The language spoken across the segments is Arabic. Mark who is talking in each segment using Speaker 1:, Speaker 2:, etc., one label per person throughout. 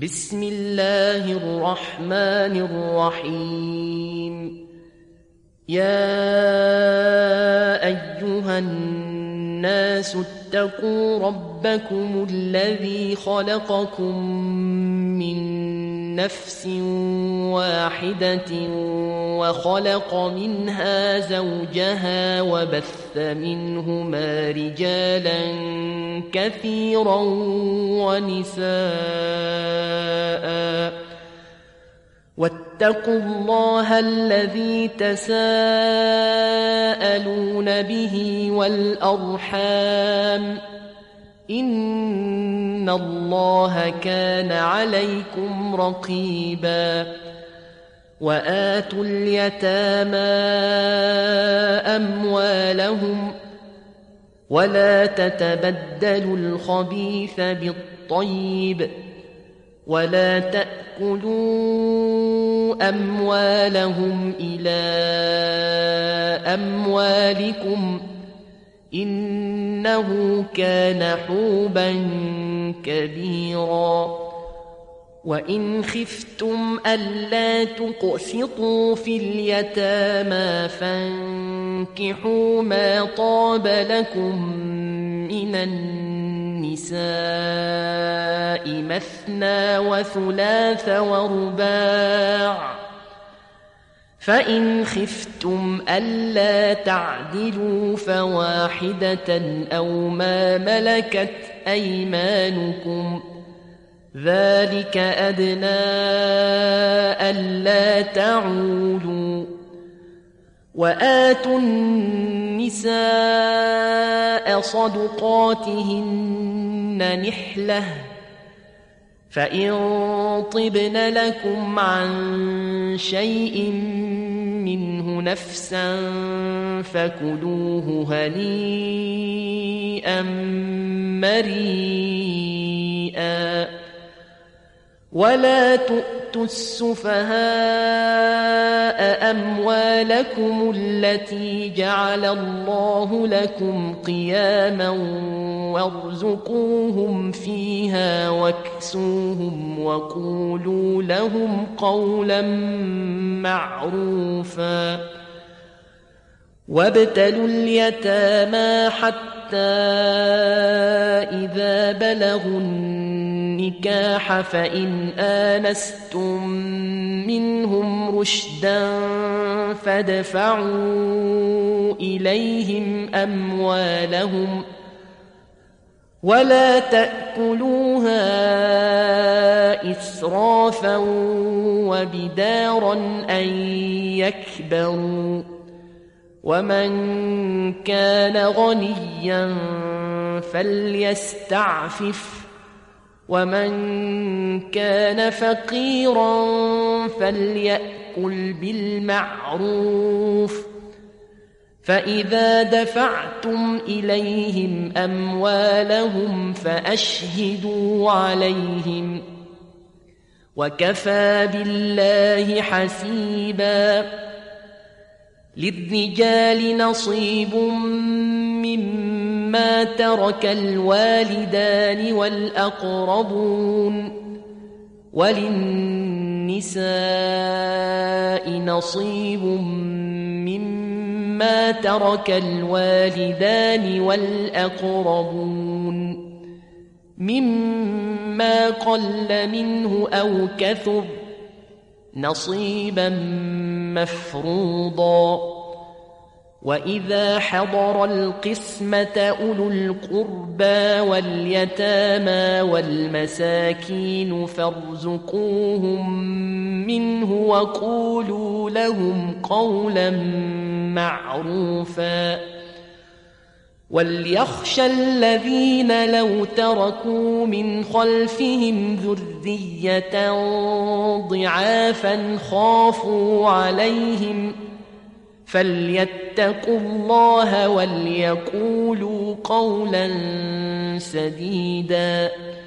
Speaker 1: بسم الله الرحمن الرحيم. يا أيها الناس اتقوا ربكم الذي خلقكم من نفس واحدة وخلق منها زوجها وبث منهما رجالا كثيرا ونساء واتقوا الله الذي تساءلون به والأرحام إن الله كان عليكم رقيبا. وآتوا اليتامى أموالهم ولا تتبدلوا الخبيث بالطيب ولا تأكلوا أموالهم إلى أموالكم إنه كان حوبا كبيرا. وإن خفتم ألا تقسطوا في اليتامى فانكحوا ما طاب لكم من النساء مثنى وثلاث ورباع، فإن خفتم ألا تعدلوا فواحدة أو ما ملكت أيمانكم ذلك أدنى ألا تعولوا. وآتوا النساء صدقاتهن نحلة، فإن طبن لكم عن شيء منه نفسا فكلوه هنيئا مريئا. ولا تؤتوا السفهاء أموالكم التي جعل الله لكم قياما وارزقوهم فيها واكسوهم وقولوا لهم قولا معروفا. وابتلوا اليتامى حتى إذا بلغوا النكاح فإن آنستم منهم رشدا فادفعوا إليهم أموالهم ولا تأكلوها إسرافا وبدارا أن يكبروا. ومن كان غنيا فليستعفف ومن كان فقيرا فليأكل بالمعروف. فإذا دفعتم إليهم أموالهم فأشهدوا عليهم وكفى بالله حسيبا. للرجال نصيب مما ترك الوالدان والأقربون وللنساء نصيب مما ترك الوالدان والأقربون مما قل منه أو كثر نصيبا مفروضا. وإذا حضر القسمة أولو القربى واليتامى والمساكين فارزقوهم منه وقولوا لهم قولا معروفا. وليخشى الذين لو تركوا من خلفهم ذرية ضعافا خافوا عليهم فليتقوا الله وليقولوا قولا سديدا.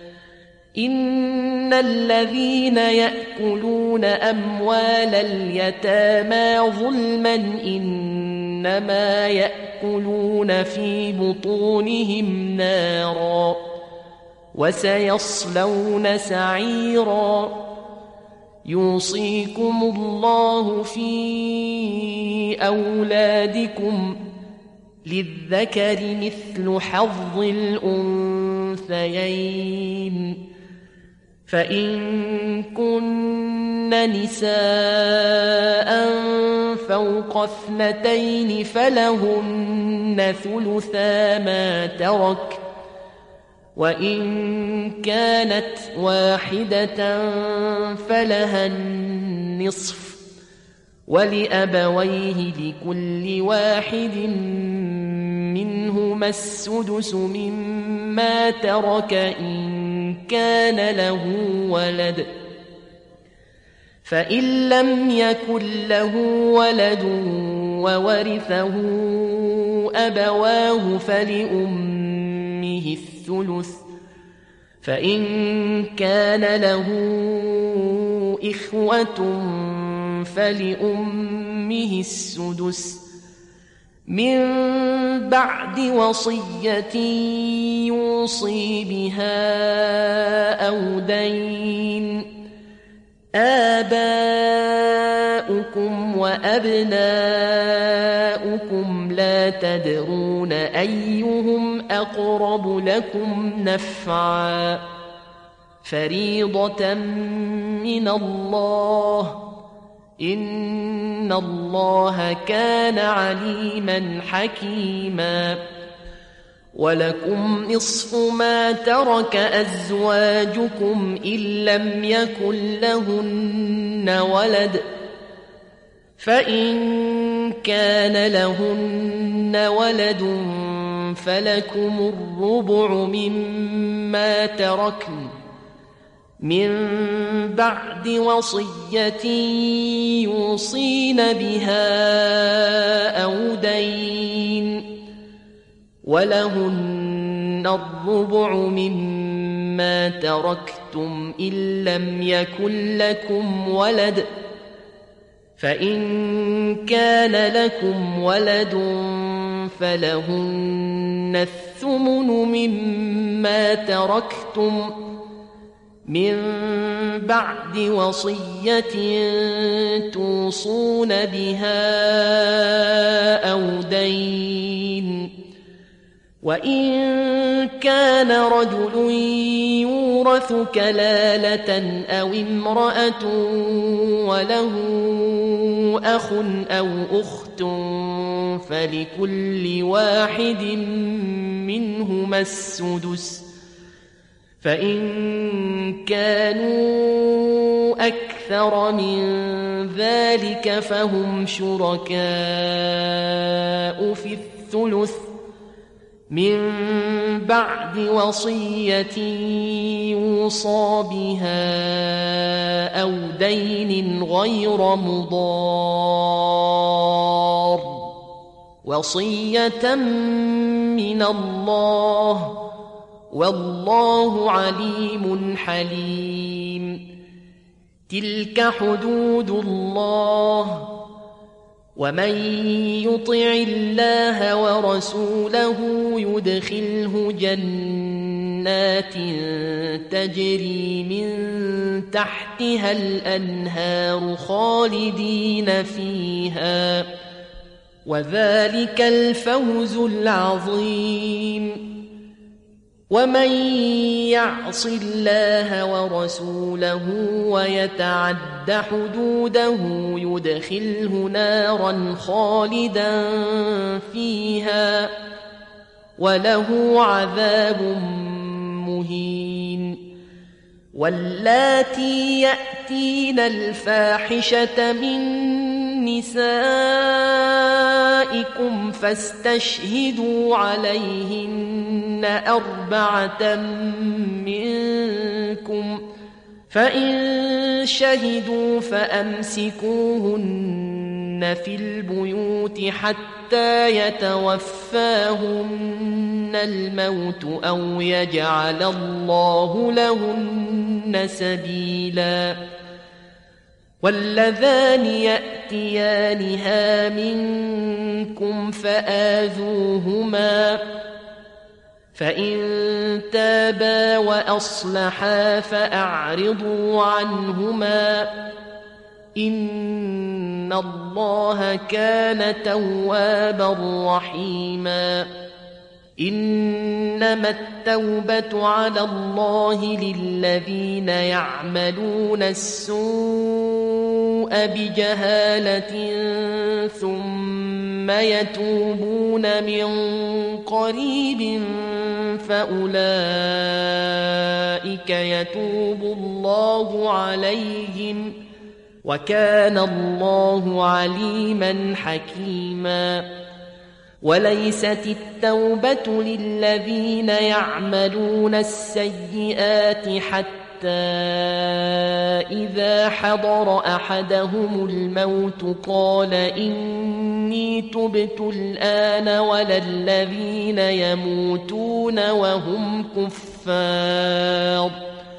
Speaker 1: إن الذين يأكلون أموال اليتامى ظلما إنما يأكلون في بطونهم نارا وسيصلون سعيرا يوصيكم الله في أولادكم للذكر مثل حظ الأنثيين فإن كن نساء فوق 2 فلهن ثلثا ما ترك وإن كانت واحدة فلها النصف ولأبويه لكل واحد منهما السدس مما ترك إن كان له ولد فإن لم يكن له ولد وورثه أبواه فلأمه الثلث فإن كان له إخوة فلأمه السدس من بعد وصية يوصي بها أو دين آباؤكم وأبناؤكم لا تدرون أيهم أقرب لكم نفعا فريضة من الله إن الله كان عليما حكيما ولكم نصف ما ترك أزواجكم إن لم يكن لهن ولد فإن كان لهن ولد فلكم الربع مما تركن من بعد وصية يوصين بها أو دين ولهن الربع مما تركتم إن لم يكن لكم ولد فإن كان لكم ولد فلهن الثمن مما تركتم من بعد وصية توصون بها أو دين وإن كان رجل يورث كلالة أو امرأة وله أخ أو أخت فلكل واحد منهما السدس فإن كانوا أكثر من ذلك فهم شركاء في الثلث من بعد وصية يوصى بها أو دين غير مضار وصية من الله والله عليم حليم تلك حدود الله ومن يطع الله ورسوله يدخله جنات تجري من تحتها الأنهار خالدين فيها وذلك الفوز العظيم ومن يعص الله ورسوله ويتعد حدوده يدخله نارا خالدا فيها وله عذاب مهين واللاتي يأتين الفاحشة من نسائكم فاستشهدوا عليهن 4 منكم فإن شهدوا فأمسكوهن في البيوت حتى يتوفاهن الموت أو يجعل الله لهن سبيلا واللذان يأتيانها منكم فآذوهما فإن تابا وأصلحا فأعرضوا عنهما إن الله كان توابا رحيما إنما التوبة على الله للذين يعملون السوء بجهالة ثم يتوبون من قريب فأولئك يتوب الله عليهم وكان الله عليما حكيما وليست التوبة للذين يعملون السيئات حتى إذا حضر أحدهم الموت قال إني تبت الآن ولا الذين يموتون وهم كفار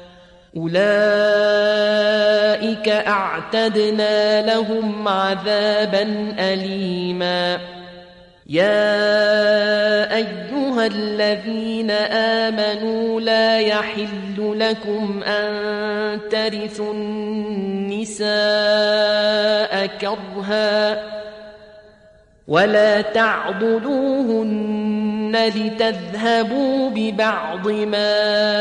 Speaker 1: أولئك أعتدنا لهم عذابا أليما يا أيها الذين آمنوا لا يحل لكم أن ترثوا النساء كرها ولا تعضلوهن لتذهبوا ببعض ما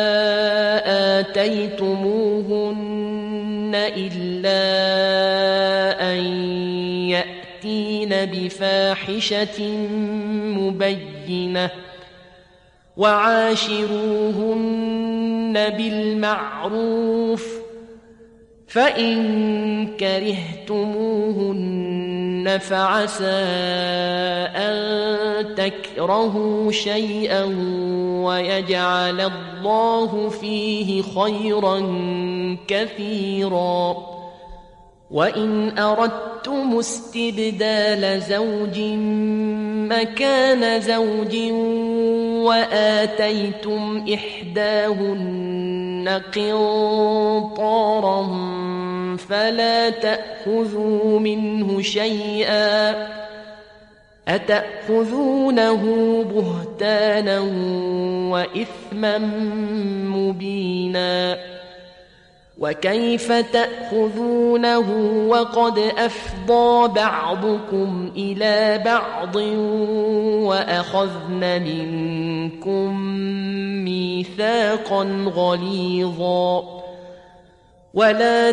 Speaker 1: آتيتموهن إلا أن يأتين بفاحشة مبينة وعاشروهن بالمعروف فإن كرهتموهن فعسى أن تكرهوا شيئا ويجعل الله فيه خيرا كثيرا وإن أردتم استبدال زوج مكان زوج وآتيتم إحداهن قنطارا فلا تأخذوا منه شيئا أتأخذونه بهتانا وإثما مبينا وكيف تأخذونه وقد أفضى بعضكم إلى بعض وأخذن منكم ميثاقا غليظا ولا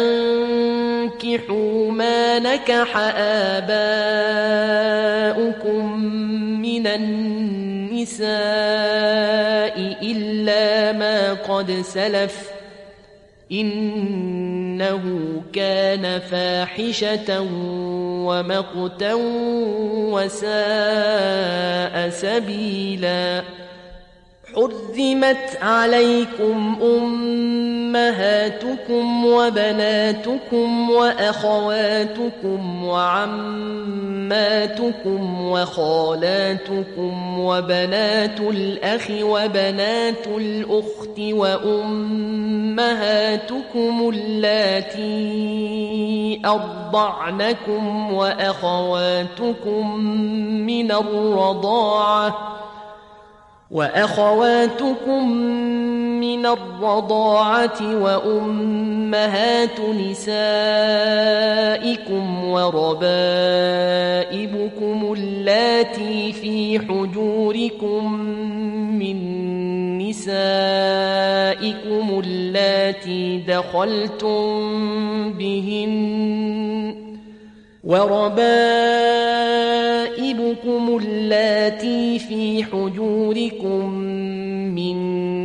Speaker 1: تنكحوا ما نكح آباؤكم من النساء إلا ما قد سلف إنه كان فاحشة ومقتا وساء سبيلا حرمت عليكم أمهاتكم وبناتكم وأخواتكم وعماتكم وخالاتكم وبنات الأخ وبنات الأخت وأمهاتكم اللاتي أرضعنكم وأخواتكم من الرضاعة وأمهات نسائكم وربائبكم اللاتي في حجوركم من نسائكم اللاتي دخلتم بهن وربائبكم اللاتي في حجوركم من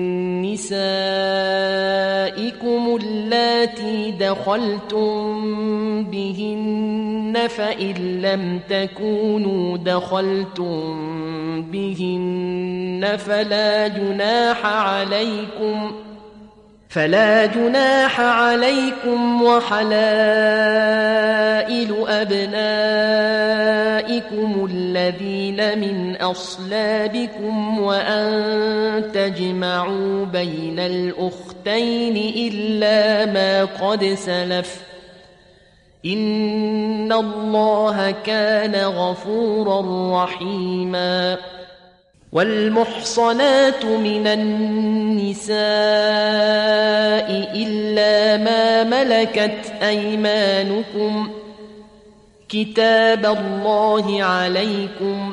Speaker 1: نسائكم اللاتي دخلتم بهن فإن لم تكونوا دخلتم بهن فلا جناح عليكم وحلائل أبنائكم الذين من أصلابكم وأن تجمعوا بين الأختين إلا ما قد سلف إن الله كان غفورا رحيما والمحصنات من النساء إلا ما ملكت أيمانكم كتاب الله عليكم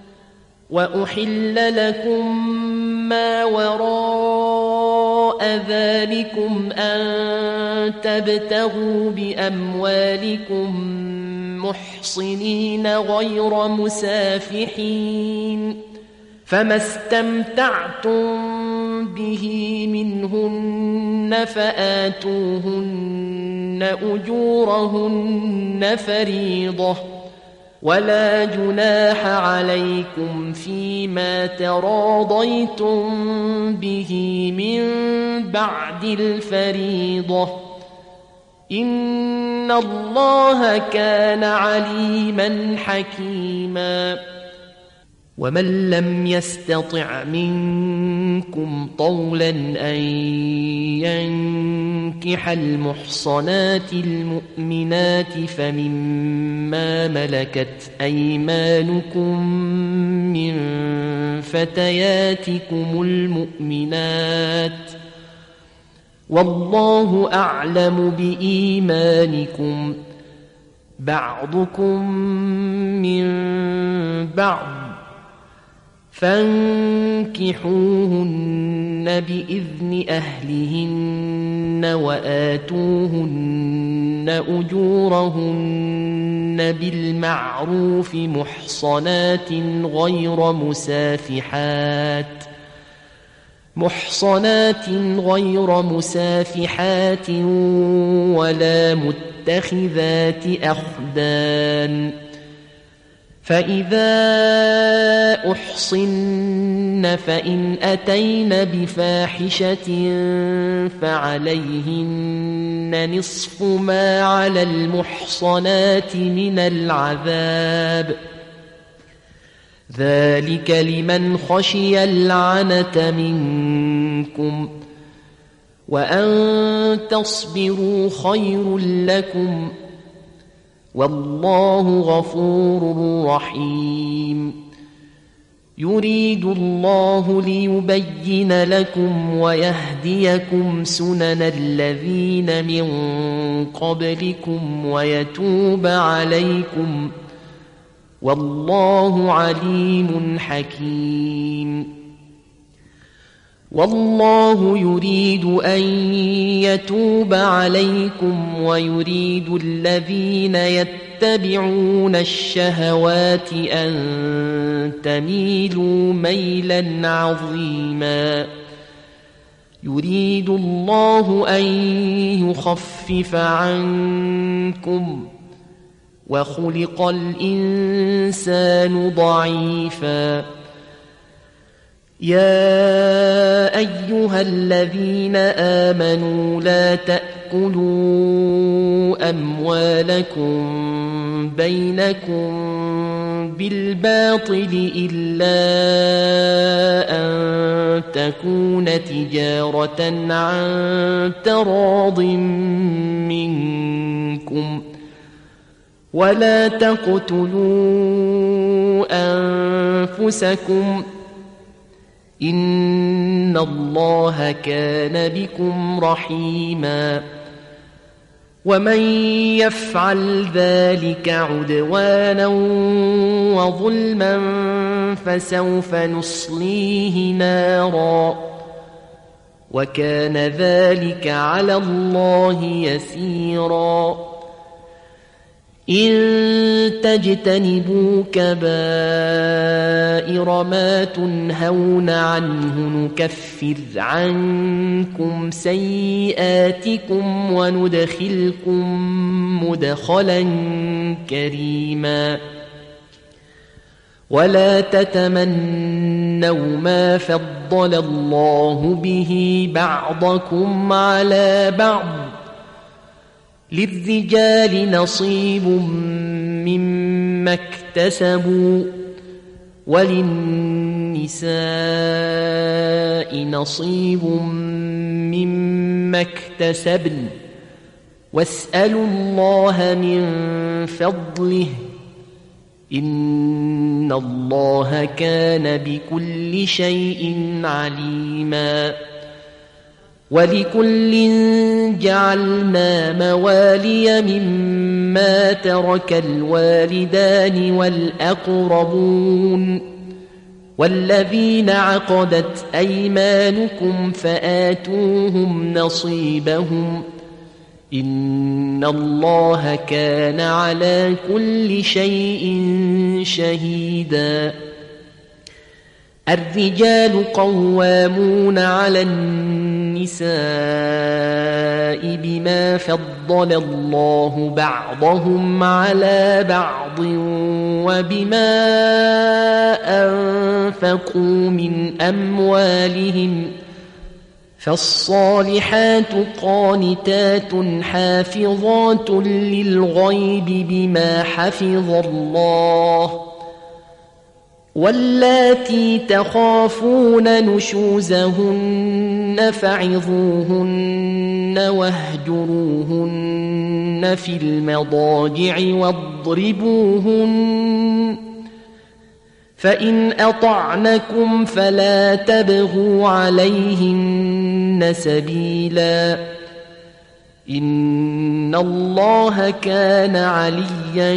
Speaker 1: وأحل لكم ما وراء ذلكم أن تبتغوا بأموالكم محصنين غير مسافحين فما استمتعتم به منهن فآتوهن أجورهن فريضة ولا جناح عليكم فيما تراضيتم به من بعد الفريضة إن الله كان عليما حكيما ومن لم يستطع منكم طولا أن ينكح المحصنات المؤمنات فمما ملكت أيمانكم من فتياتكم المؤمنات والله أعلم بإيمانكم بعضكم من بعض فانكحوهن بإذن أهلهن وآتوهن أجورهن بالمعروف محصنات غير مسافحات ولا متخذات أخدان فإذا أحصن فإن أتين بفاحشة فعليهن نصف ما على المحصنات من العذاب ذلك لمن خشي العنة منكم وأن تصبروا خير لكم والله غفور رحيم يريد الله ليبين لكم ويهديكم سنن الذين من قبلكم ويتوب عليكم والله عليم حكيم والله يريد أن يتوب عليكم ويريد الذين يتبعون الشهوات أن تميلوا ميلا عظيما يريد الله أن يخفف عنكم وخلق الإنسان ضعيفا يا أيها الذين آمنوا لا تأكلوا أموالكم بينكم بالباطل إلا أن تكون تجارة عن تراض منكم ولا تقتلوا أنفسكم إن الله كان بكم رحيما ومن يفعل ذلك عدوانا وظلما فسوف نصليه نارا وكان ذلك على الله يسيرا إن تجتنبوا كبائر ما تنهون عنه نكفر عنكم سيئاتكم وندخلكم مدخلا كريما ولا تتمنوا ما فضل الله به بعضكم على بعض للرجال نصيب مما اكتسبوا وللنساء نصيب مما اكتسبن واسألوا الله من فضله إن الله كان بكل شيء عليما ولكل جعلنا موالي مما ترك الوالدان والأقربون والذين عقدت أيمانكم فآتوهم نصيبهم إن الله كان على كل شيء شهيدا الرجال قوامون على النساء بما فضل الله بعضهم على بعض وبما أنفقوا من أموالهم فالصالحات قانتات حافظات للغيب بما حفظ الله واللاتي تخافون نشوزهن فعظوهن واهجروهن في المضاجع واضربوهن فإن أطعنكم فلا تبغوا عليهن سبيلا إن الله كان عليا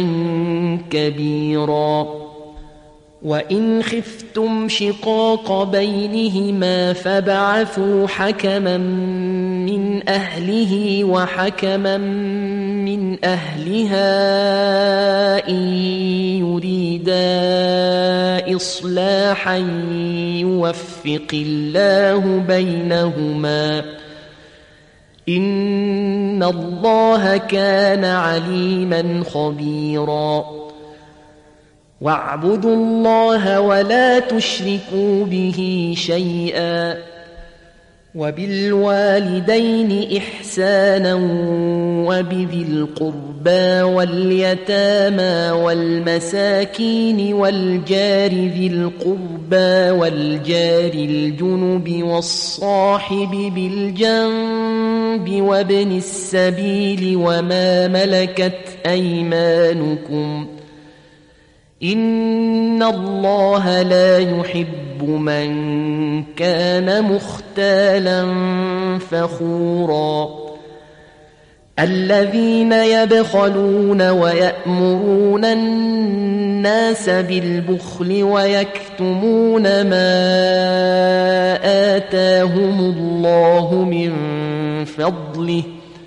Speaker 1: كبيرا وإن خفتم شقاق بينهما فابعثوا حكما من أهله وحكما من أهلها إن يريدا إصلاحا يوفق الله بينهما إن الله كان عليما خبيرا واعبدوا الله ولا تشركوا به شيئا وبالوالدين إحسانا وبذي القربى واليتامى والمساكين والجار ذي القربى والجار الجنب والصاحب بالجنب وابن السبيل وما ملكت أيمانكم إن الله لا يحب من كان مختالا فخورا الذين يبخلون ويأمرون الناس بالبخل ويكتمون ما آتاهم الله من فضله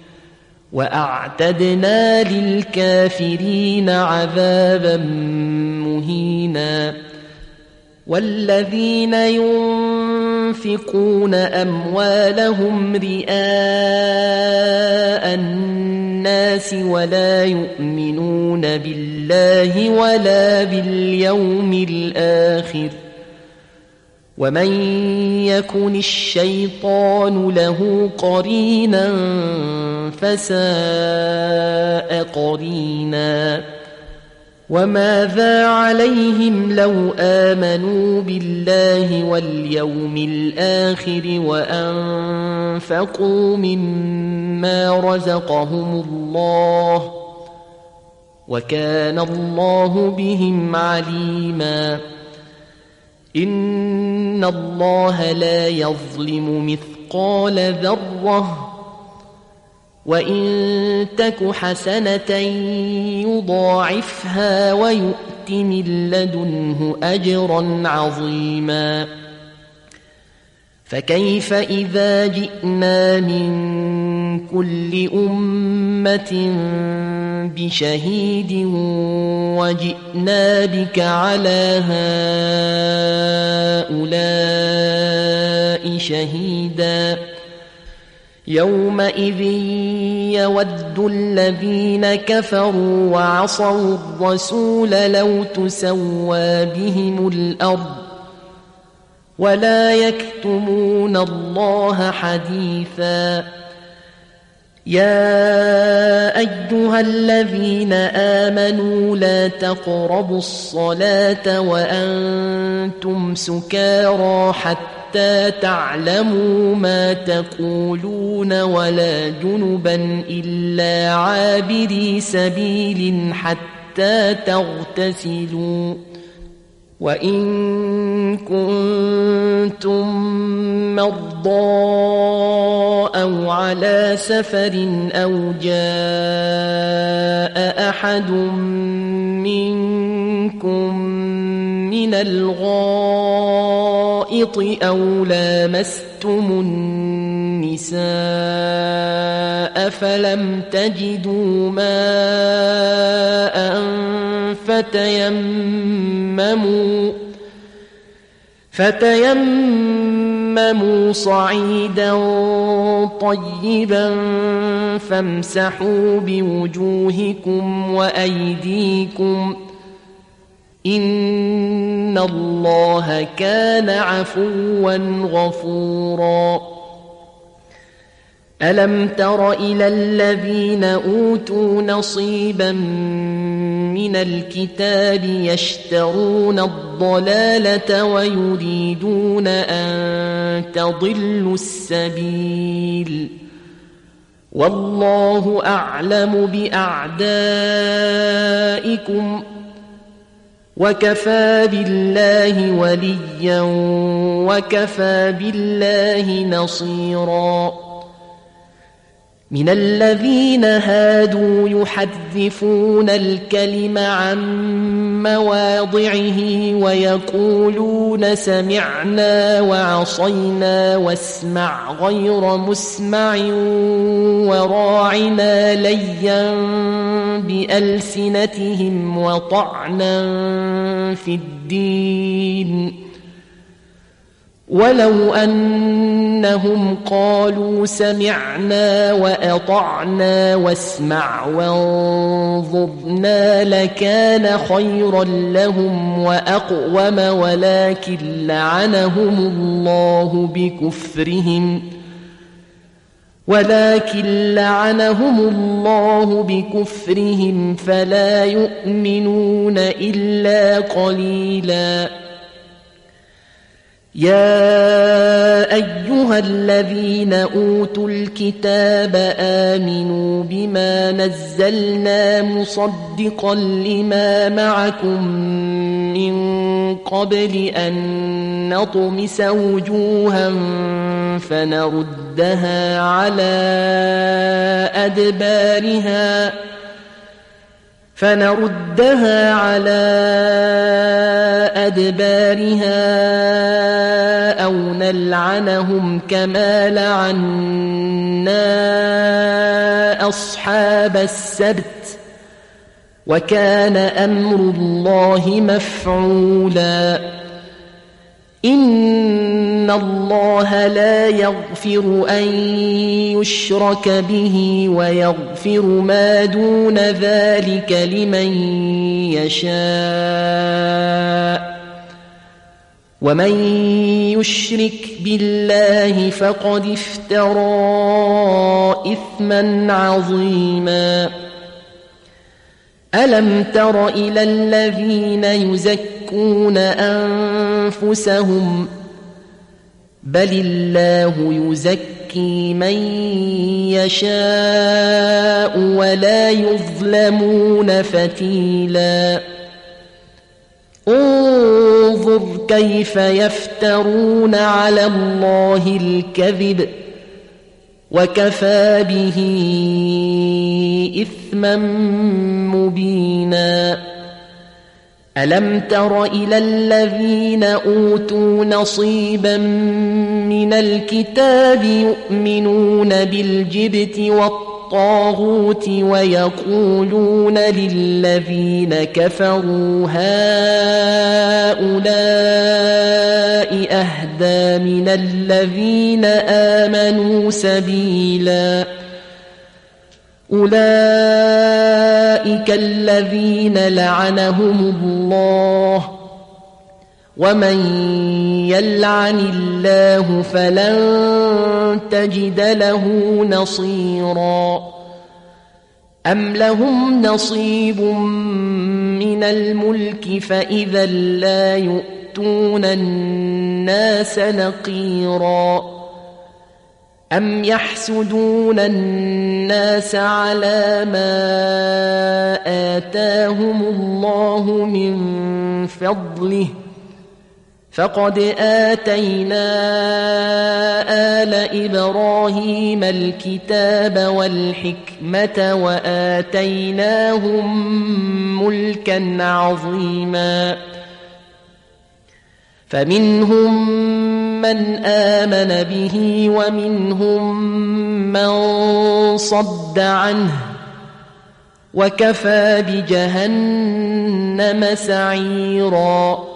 Speaker 1: وأعتدنا للكافرين عذابا مهينا والذين ينفقون أموالهم رئاء الناس ولا يؤمنون بالله ولا باليوم الآخر ومن يكن الشيطان له قرينا فساء قرينا وماذا عليهم لو آمنوا بالله واليوم الآخر وأنفقوا مما رزقهم الله وكان الله بهم عليما إن الله لا يظلم مثقال ذرة وإن تك حسنة يضاعفها ويؤت من لدنه أجرا عظيما فكيف إذا جئنا من كل أمة بشهيد وجئنا بك على هؤلاء شهيدا يومئذ يود الذين كفروا وعصوا الرسول لو تسوى بهم الأرض ولا يكتمون الله حديثا يا أيها الذين آمنوا لا تقربوا الصلاة وأنتم سكارى حتى تعلموا ما تقولون ولا جنبا إلا عابري سبيل حتى حتى تغتسلوا وإن كنتم مرضى أو على سفر أو جاء أحد منكم من الغائط أو لامستم النساء فلم تجدوا ماء فتيمموا صعيدا طيبا فامسحوا بوجوهكم وأيديكم إن الله كان عفوا غفورا ألم تر إلى الذين أوتوا نصيبا من الكتاب يشترون الضلالة ويريدون أن تضلوا السبيل والله أعلم بأعدائكم وكفى بالله وليا وكفى بالله نصيرا من الذين هادوا يحرفون الكلم عن مواضعه ويقولون سمعنا وعصينا واسمع غير مسمع وراعنا ليا بألسنتهم وطعنا في الدين ولو أنهم قالوا سمعنا وأطعنا واسمع وانظرنا لكان خيرا لهم وأقوم ولكن لعنهم الله بكفرهم فلا يؤمنون إلا قليلا يا أيها الذين أوتوا الكتاب آمنوا بما نزلنا مصدقا لما معكم من قبل أن نطمس وجوها فنردها على أدبارها أو نلعنهم كما لعنا أصحاب السبت وكان أمر الله مفعولا إن الله لا يغفر أن يشرك به ويغفر ما دون ذلك لمن يشاء ومن يشرك بالله فقد افترى إثما عظيما ألم تر إلى الذين يزكون أنفسهم بل الله يزكي من يشاء ولا يظلمون فتيلا انظر كيف يفترون على الله الكذب وكفى به إثما مبينا ألم تر إلى الذين أوتوا نصيبا من الكتاب يؤمنون بالجبت والطاغوت ويقولون للذين كفروا هؤلاء أهدى من الذين آمنوا سبيلا أولئك الذين لعنهم الله ومن يلعن الله فلن تجد له نصيرا أم لهم نصيب من الملك فإذا لا يؤتون الناس نقيرا أم يحسدون الناس على ما آتاهم الله من فضله فقد آتينا آل إبراهيم الكتاب والحكمة وآتيناهم ملكا عظيما فمنهم من آمن به ومنهم من صد عنه وكفى بجهنم سعيرا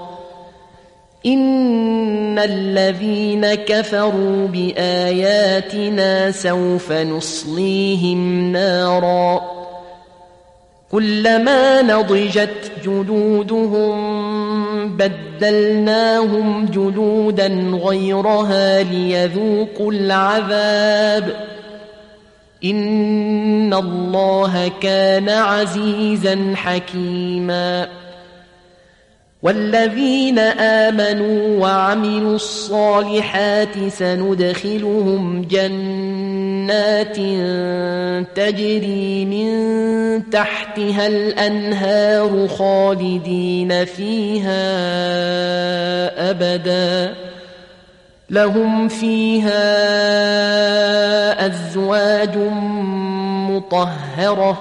Speaker 1: إن الذين كفروا بآياتنا سوف نصليهم نارا كلما نضجت جلودهم بدلناهم جلودا غيرها ليذوقوا العذاب إن الله كان عزيزا حكيما والذين آمنوا وعملوا الصالحات سندخلهم جنات تجري من تحتها الأنهار خالدين فيها أبدا لهم فيها أزواج مطهرة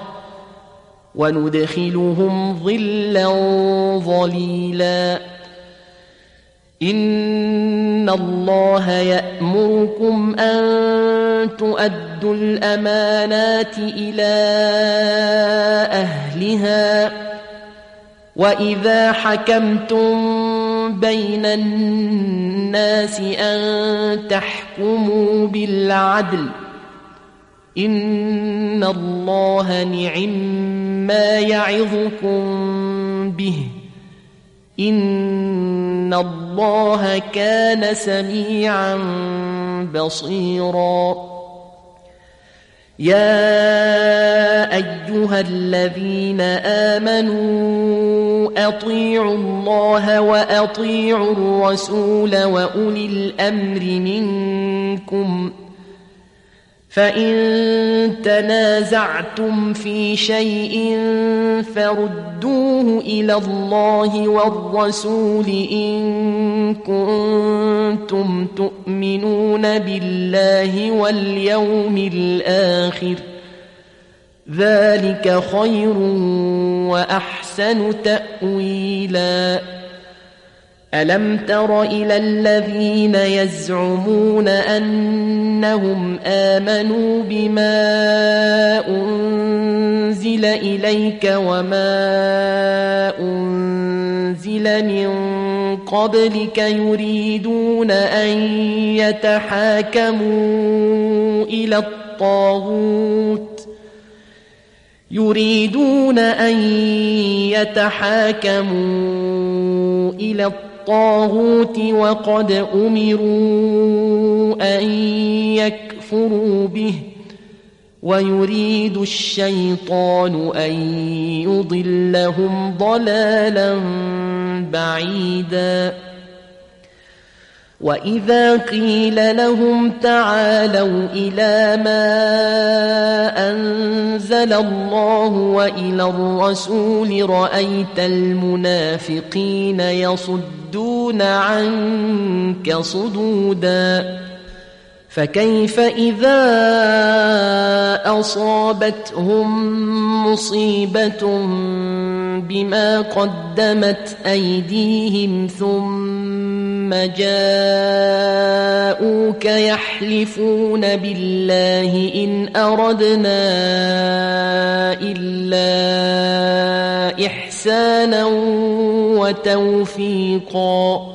Speaker 1: وندخلهم ظلا ظليلا إن الله يأمركم أن تؤدوا الأمانات إلى أهلها وإذا حكمتم بين الناس أن تحكموا بالعدل إن الله نعما يعظكم به إن الله كان سميعا بصيرا يا أيها الذين آمنوا أطيعوا الله وأطيعوا الرسول وأولي الأمر منكم فإن تنازعتم في شيء فردوه إلى الله والرسول إن كنتم تؤمنون بالله واليوم الآخر ذلك خير وأحسن تأويلا ألم تر إلى الذين يزعمون أنهم آمنوا بما أنزل إليك وما أنزل من قبلك يريدون أن يتحاكموا إلى الطاغوت وقد أمروا أن يكفروا به ويريد الشيطان أن يضلهم ضلالا بعيدا وإذا قيل لهم تعالوا إلى ما أنزل الله وإلى الرسول رأيت المنافقين يصدون عنك صدودا فكيف إذا أصابتهم مصيبة بما قدمت أيديهم ثم جاءوك يحلفون بالله إن أردنا إلا إحسانا وتوفيقا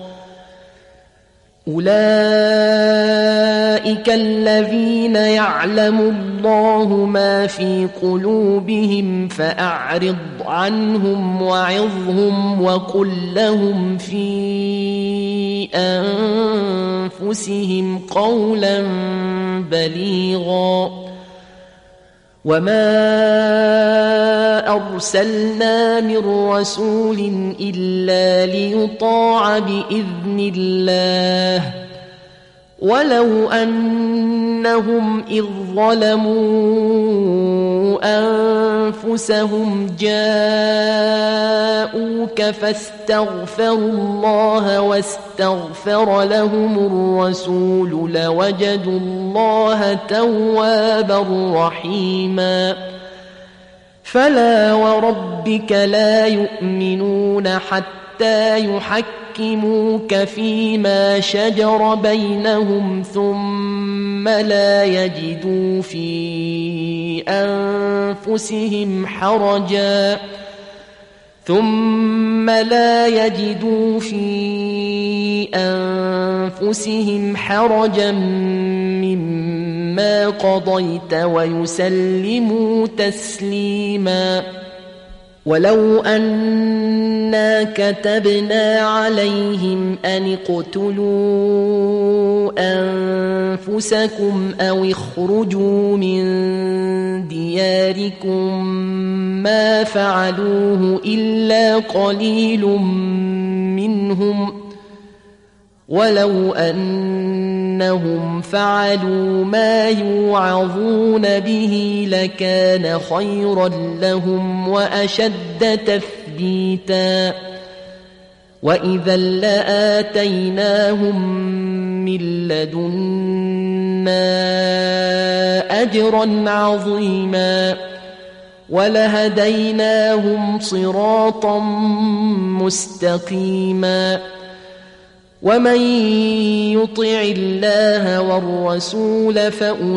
Speaker 1: أولئك الذين يعلم الله ما في قلوبهم فأعرض عنهم وعظهم وقل لهم في أنفسهم قولا بليغا وما أرسلنا من رسول إلا ليطاع بإذن الله ولو أنهم أنهم إذ ظلموا أنفسهم جاءوك فاستغفروا الله واستغفر لهم الرسول لوجدوا الله توابا رحيما فلا وربك لا يؤمنون حتى يحكموك فيما شجر بينهم ثم لا يجدوا في أنفسهم حرجا مما قضيت ويسلموا تسليما ولو أنا كتبنا عليهم أن اقتلوا أنفسكم أو اخرجوا من دياركم ما فعلوه إلا قليل منهم ولو أنهم فعلوا ما يوعظون به لكان خيرا لهم وأشد تثبيتا وإذا لآتيناهم من لدنا أجرا عظيما ولهديناهم صراطا مستقيما ومن يطع الله والرسول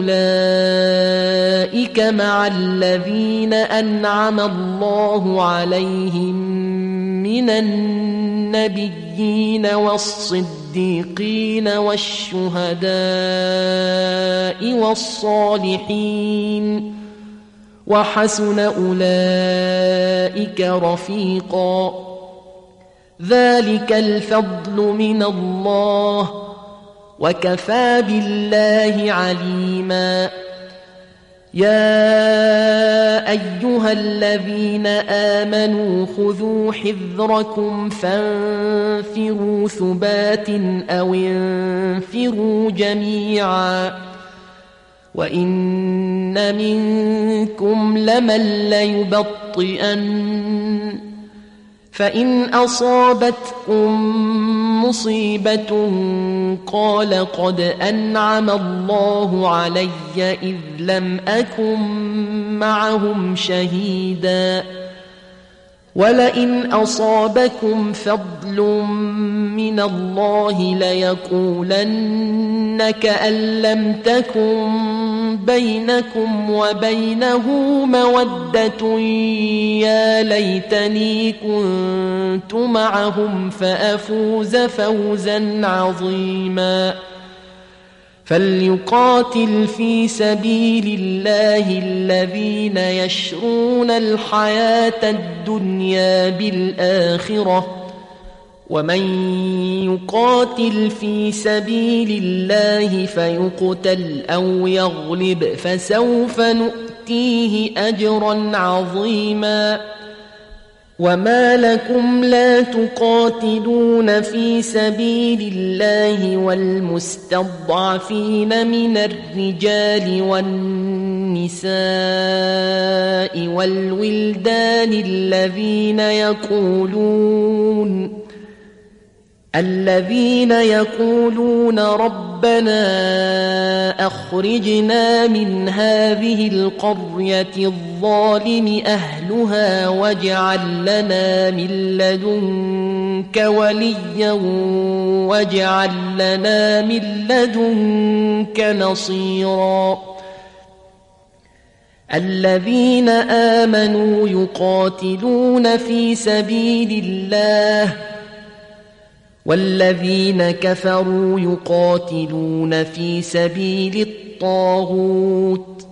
Speaker 1: فأولئك مع الذين أنعم الله عليهم من النبيين والصديقين والشهداء والصالحين وحسن أولئك رفيقا ذلك الفضل من الله وكفى بالله عليما يا أيها الذين آمنوا خذوا حذركم فانفروا ثبات أو انفروا جميعا وإن منكم لمن ليبطئن فإن أصابتكم مصيبة قال قد أنعم الله علي إذ لم أكن معهم شهيدا ولئن أصابكم فضل من الله ليقولن كأن لم تكن بينكم وبينه مودة يا ليتني كنت معهم فأفوز فوزا عظيما فليقاتل في سبيل الله الذين يشرون الحياة الدنيا بالآخرة ومن يقاتل في سبيل الله فيقتل أو يغلب فسوف نؤتيه أجرا عظيما وما لكم لا تقاتلون في سبيل الله والمستضعفين من الرجال والنساء والولدان الذين يقولون ربنا أخرجنا من هذه القرية الظالم أهلها واجعل لنا من لدنك وليا واجعل لنا من لدنك نصيرا الذين آمنوا يقاتلون في سبيل الله والذين كفروا يقاتلون في سبيل الطاغوت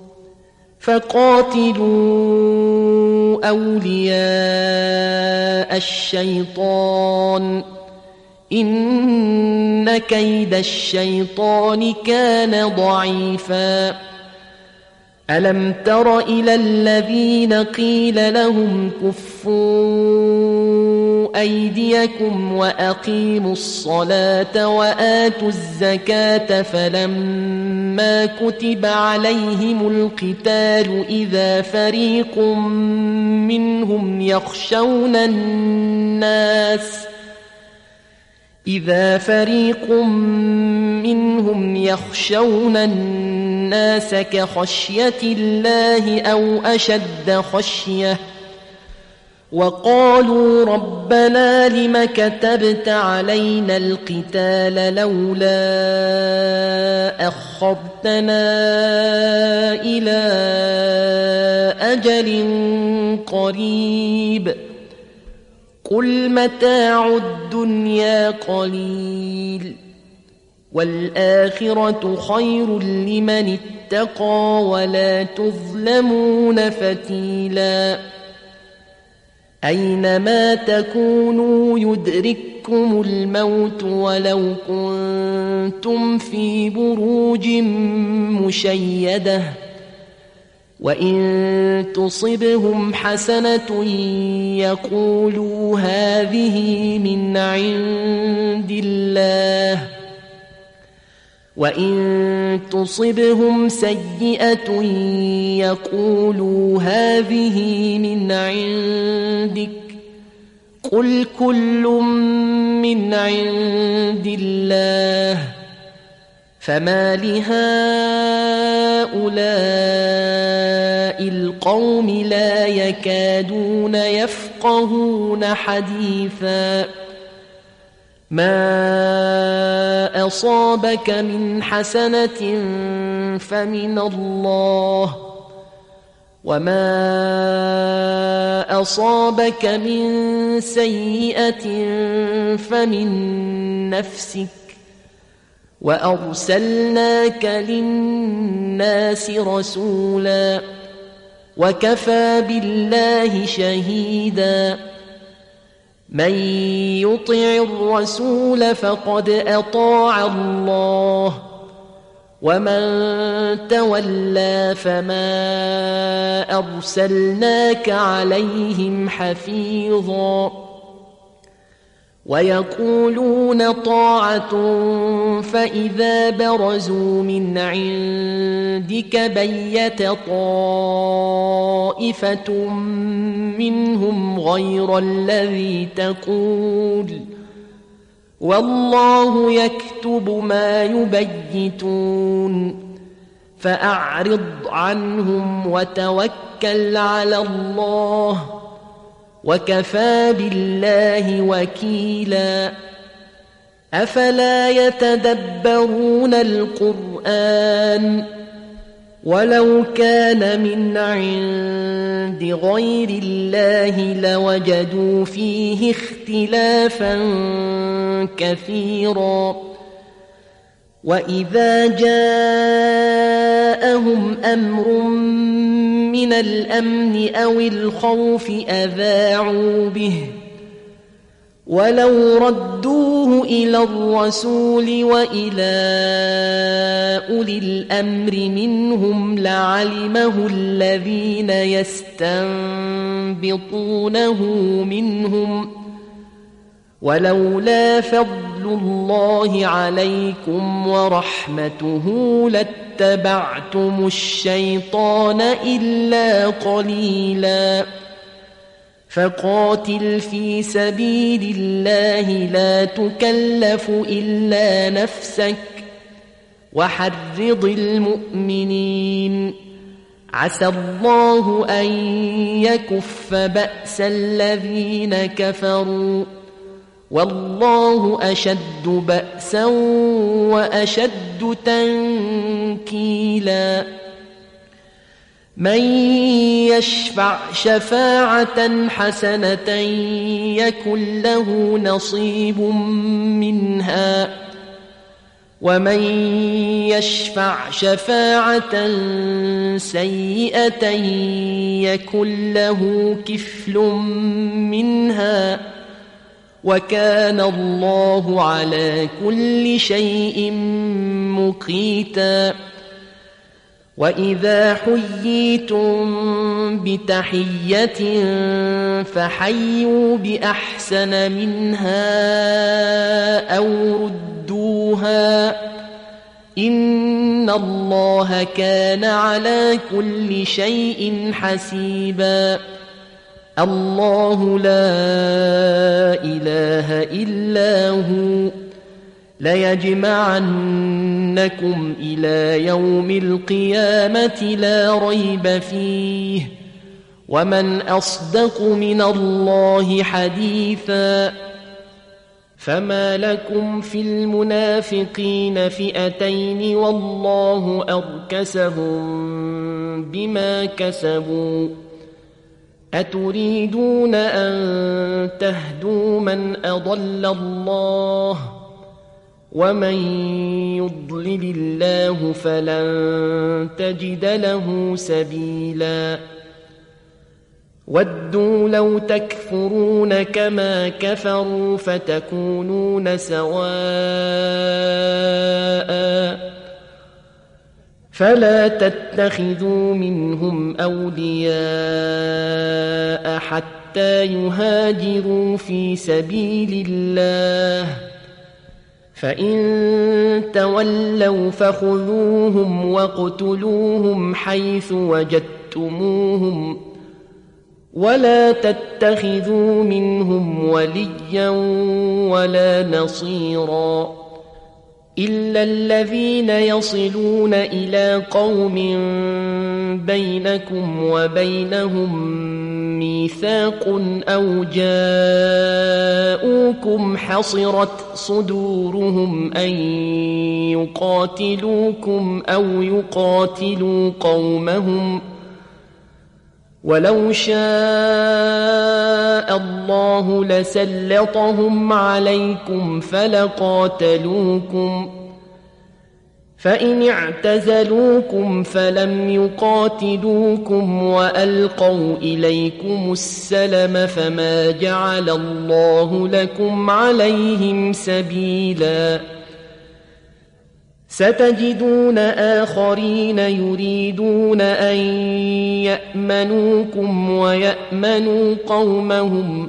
Speaker 1: فقاتلوا أولياء الشيطان إن كيد الشيطان كان ضعيفا ألم تر إلى الذين قيل لهم كفوا أيديكم وأقيموا الصلاة وآتوا الزكاة فلما كتب عليهم القتال إذا فريق منهم يخشون الناس كخشية الله أو أشد خشية وقالوا ربنا لم كتبت علينا القتال لولا أخرتنا إلى أجل قريب قل متاع الدنيا قليل والآخرة خير لمن اتقى ولا تظلمون فتيلا أينما تكونوا يدرككم الموت ولو كنتم في بروج مشيدة وإن تصبهم حسنة يقولوا هذه من عند الله وإن تصبهم سيئة يقولوا هذه من عندك قل كل من عند الله فما لهؤلاء القوم لا يكادون يفقهون حديثا ما أصابك من حسنة فمن الله وما أصابك من سيئة فمن نفسك وأرسلناك للناس رسولا وكفى بالله شهيدا من يطع الرسول فقد أطاع الله ومن تولى فما أرسلناك عليهم حفيظا ويقولون طاعة فإذا برزوا من عندك بيت طائفة منهم غير الذي تقول والله يكتب ما يبيتون فأعرض عنهم وتوكل على الله وكفى بالله وكيلا أفلا يتدبرون القرآن ولو كان من عند غير الله لوجدوا فيه اختلافا كثيرا وإذا جاءهم أمر من الأمن أو الخوف أذاعوا به ولو ردوه إلى الرسول وإلى أولي الأمر منهم لعلمه الذين يستنبطونه منهم ولولا فضل الله عليكم ورحمته لاتبعتم الشيطان إلا قليلا فقاتل في سبيل الله لا تكلف إلا نفسك وحرض المؤمنين عسى الله أن يكف بأس الذين كفروا والله أشد بأسا وأشد تنكيلا من يشفع شفاعة حسنة يكن له نصيب منها ومن يشفع شفاعة سيئة يكن له كفل منها وكان الله على كل شيء مقيتا وإذا حييتم بتحية فحيوا بأحسن منها أو ردوها إن الله كان على كل شيء حسيبا الله لا إله إلا هو ليجمعنكم إلى يوم القيامة لا ريب فيه ومن أصدق من الله حديثا فما لكم في المنافقين فئتين والله أركسهم بما كسبوا أتريدون أن تهدوا من أضل الله ومن يضلل الله فلن تجد له سبيلا ودوا لو تكفرون كما كفروا فتكونون سواء فلا تتخذوا منهم أولياء حتى يهاجروا في سبيل الله فإن تولوا فخذوهم واقتلوهم حيث وجدتموهم ولا تتخذوا منهم وليا ولا نصيرا إلا الذين يصلون إلى قوم بينكم وبينهم ميثاق أو جاءوكم حصرت صدورهم أن يقاتلوكم أو يقاتلوا قومهم ولو شاء الله لسلطهم عليكم فلقاتلوكم فإن اعتزلوكم فلم يقاتلوكم وألقوا إليكم السلم فما جعل الله لكم عليهم سبيلا ستجدون آخرين يريدون أن يأمنوكم ويأمنوا قومهم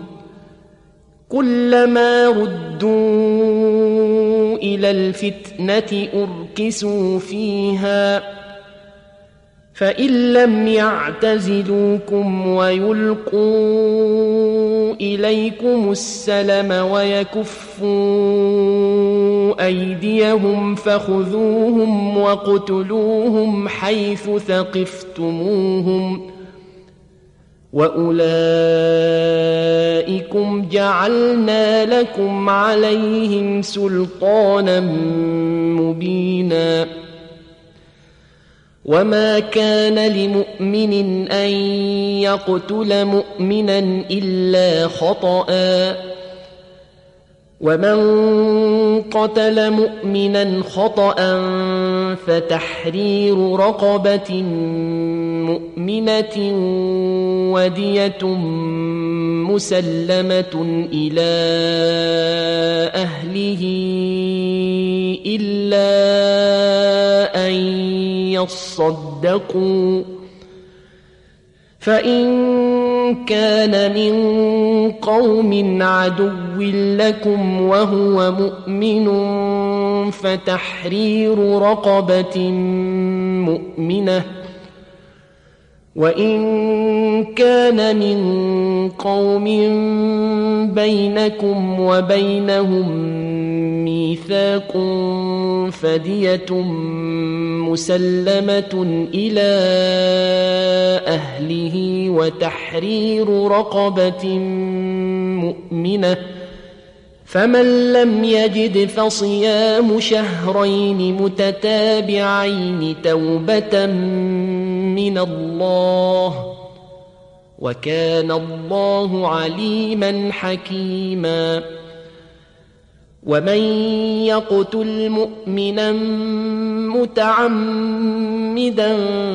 Speaker 1: كلما ردوا إلى الفتنة أركسوا فيها فإن لم يعتزلوكم ويلقوا إليكم السلم ويكفوا أيديهم فخذوهم واقتلوهم حيث ثقفتموهم وأولئكم جعلنا لكم عليهم سلطانا مبينا وما كان لمؤمن أن يقتل مؤمنا إلا خطأ ومن قتل مؤمنا خطأ فتحرير رقبة مؤمنة ودية مسلمة إلى أهله إلا أن يصدقوا فإن كان من قوم عدو لكم وهو مؤمن فتحرير رقبة مؤمنة وإن كان من قوم بينكم وبينهم ميثاق فدية مسلمة إلى أهله وتحرير رقبة مؤمنة فمن لم يجد فصيام شهرين متتابعين توبة من الله وكان الله عليما حكيما ومن يقتل مؤمنا متعمدا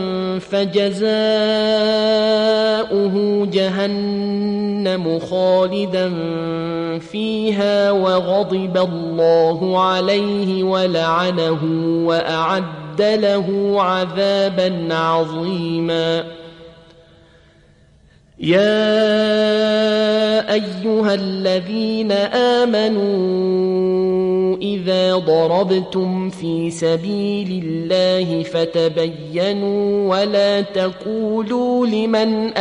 Speaker 1: فجزاؤه جهنم خالدا فيها وغضب الله عليه ولعنه وأعد وأعد له عذابا عظيما. يا أيها الذين آمنوا إذا ضربتم في سبيل الله فتبينوا ولا تقولوا لمن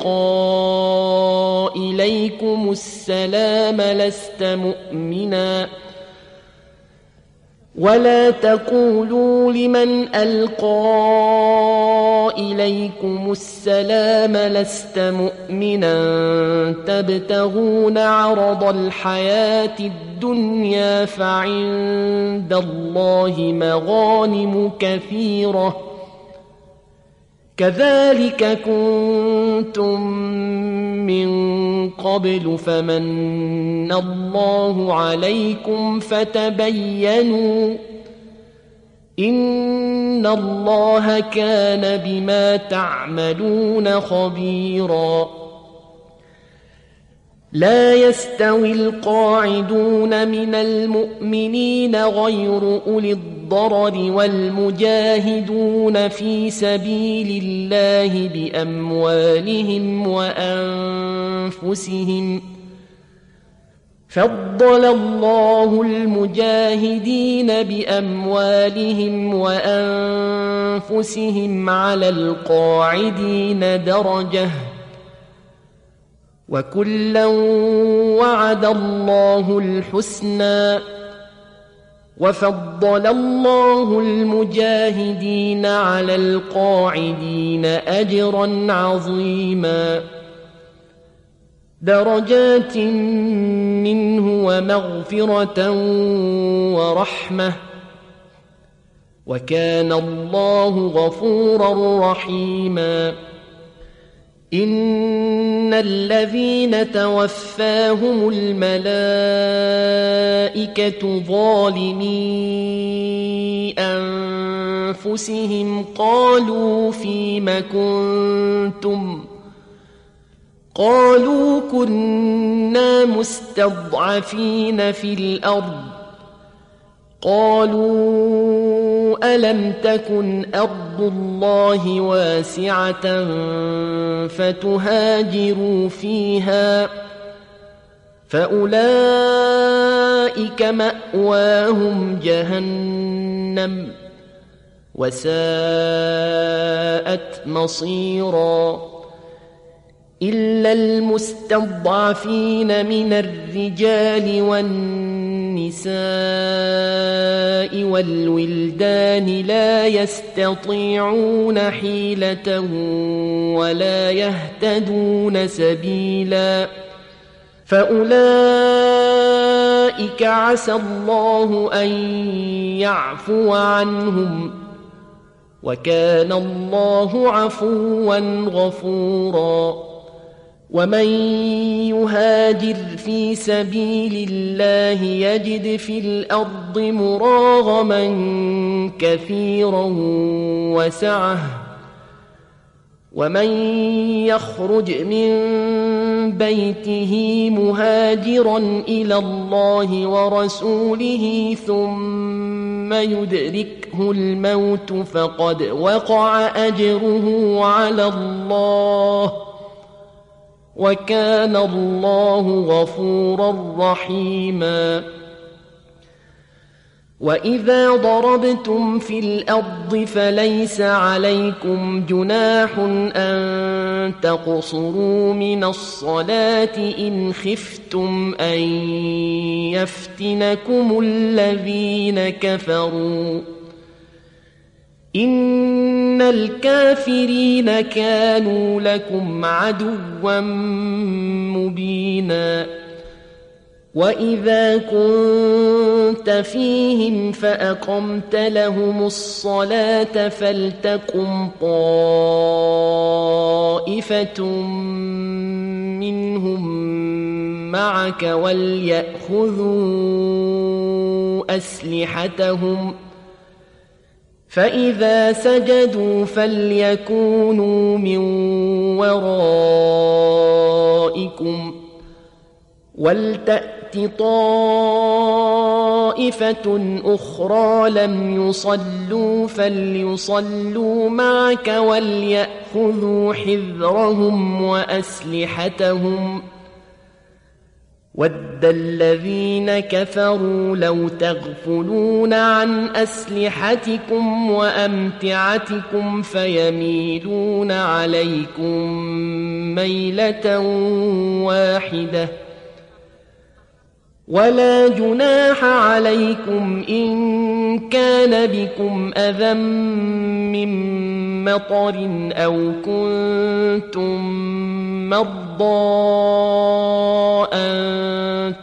Speaker 1: ألقى إليكم السلام لست مؤمنا تبتغون عرض الحياة الدنيا فعند الله مغانم كثيرة كذلك كنتم من قبل فمن الله عليكم فتبينوا إن الله كان بما تعملون خبيرا. لا يستوي القاعدون من المؤمنين غير أولي الضرر والمجاهدون في سبيل الله بأموالهم وأنفسهم فضل الله المجاهدين بأموالهم وأنفسهم على القاعدين درجة وكلا وعد الله الحسنى وفضل الله المجاهدين على القاعدين أجرا عظيما. درجات منه ومغفرة ورحمة وكان الله غفورا رحيما. إن الذين توفاهم الملائكة ظالمي أنفسهم قالوا فيم كنتم قالوا كنا مستضعفين في الأرض قالوا ألم تكن أرض الله واسعة فتهاجروا فيها فأولئك مأواهم جهنم وساءت مصيرا. إلا المستضعفين من الرجال والنساء والولدان لا يستطيعون حيلة ولا يهتدون سبيلا فأولئك عسى الله أن يعفو عنهم وكان الله عفوا غفورا. ومن يهاجر في سبيل الله يجد في الأرض مراغما كثيرا وسعة ومن يخرج من بيته مهاجرا إلى الله ورسوله ثم يدركه الموت فقد وقع أجره على الله وكان الله غفورا رحيما. وإذا ضربتم في الأرض فليس عليكم جناح أن تقصروا من الصلاة إن خفتم أن يفتنكم الذين كفروا إن الكافرين كانوا لكم عدوا مبينا. وإذا كنت فيهم فأقمت لهم الصلاة فلتقم طائفة منهم معك وليأخذوا أسلحتهم فإذا سجدوا فليكونوا من ورائكم ولتأت تأت طائفة أخرى لم يصلوا فليصلوا معك وليأخذوا حذرهم وأسلحتهم ود الذين كفروا لو تغفلون عن أسلحتكم وأمتعتكم فيميلون عليكم ميلة واحدة ولا جناح عليكم إن كان بكم أذى من مطر أو كنتم مرضى أن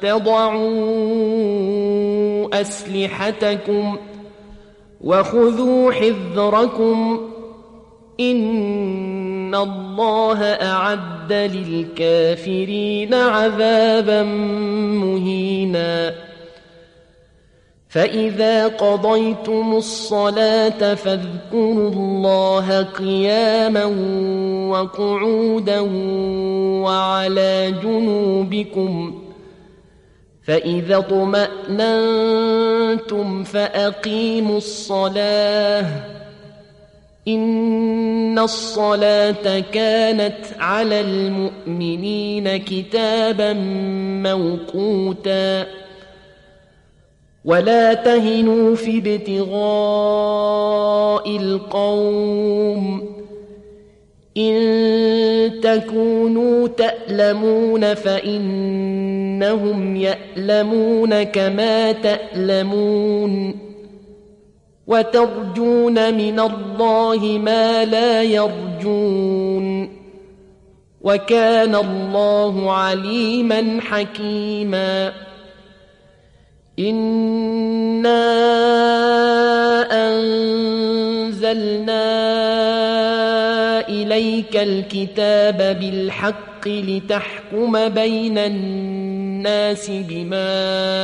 Speaker 1: تضعوا أسلحتكم وخذوا حذركم إن الله أعد للكافرين عذابا مهينا فإذا قضيتم الصلاة فاذكروا الله قياما وقعودا وعلى جنوبكم فإذا اطمأننتم فأقيموا الصلاة إن الصلاة كانت على المؤمنين كتابا موقوتا ولا تهنوا في ابتغاء القوم إن تكونوا تألمون فإنهم يألمون كما تألمون وترجون من الله ما لا يرجون وكان الله عليما حكيما إنا أنزلنا إليك الكتاب بالحق لتحكم بين الناس بما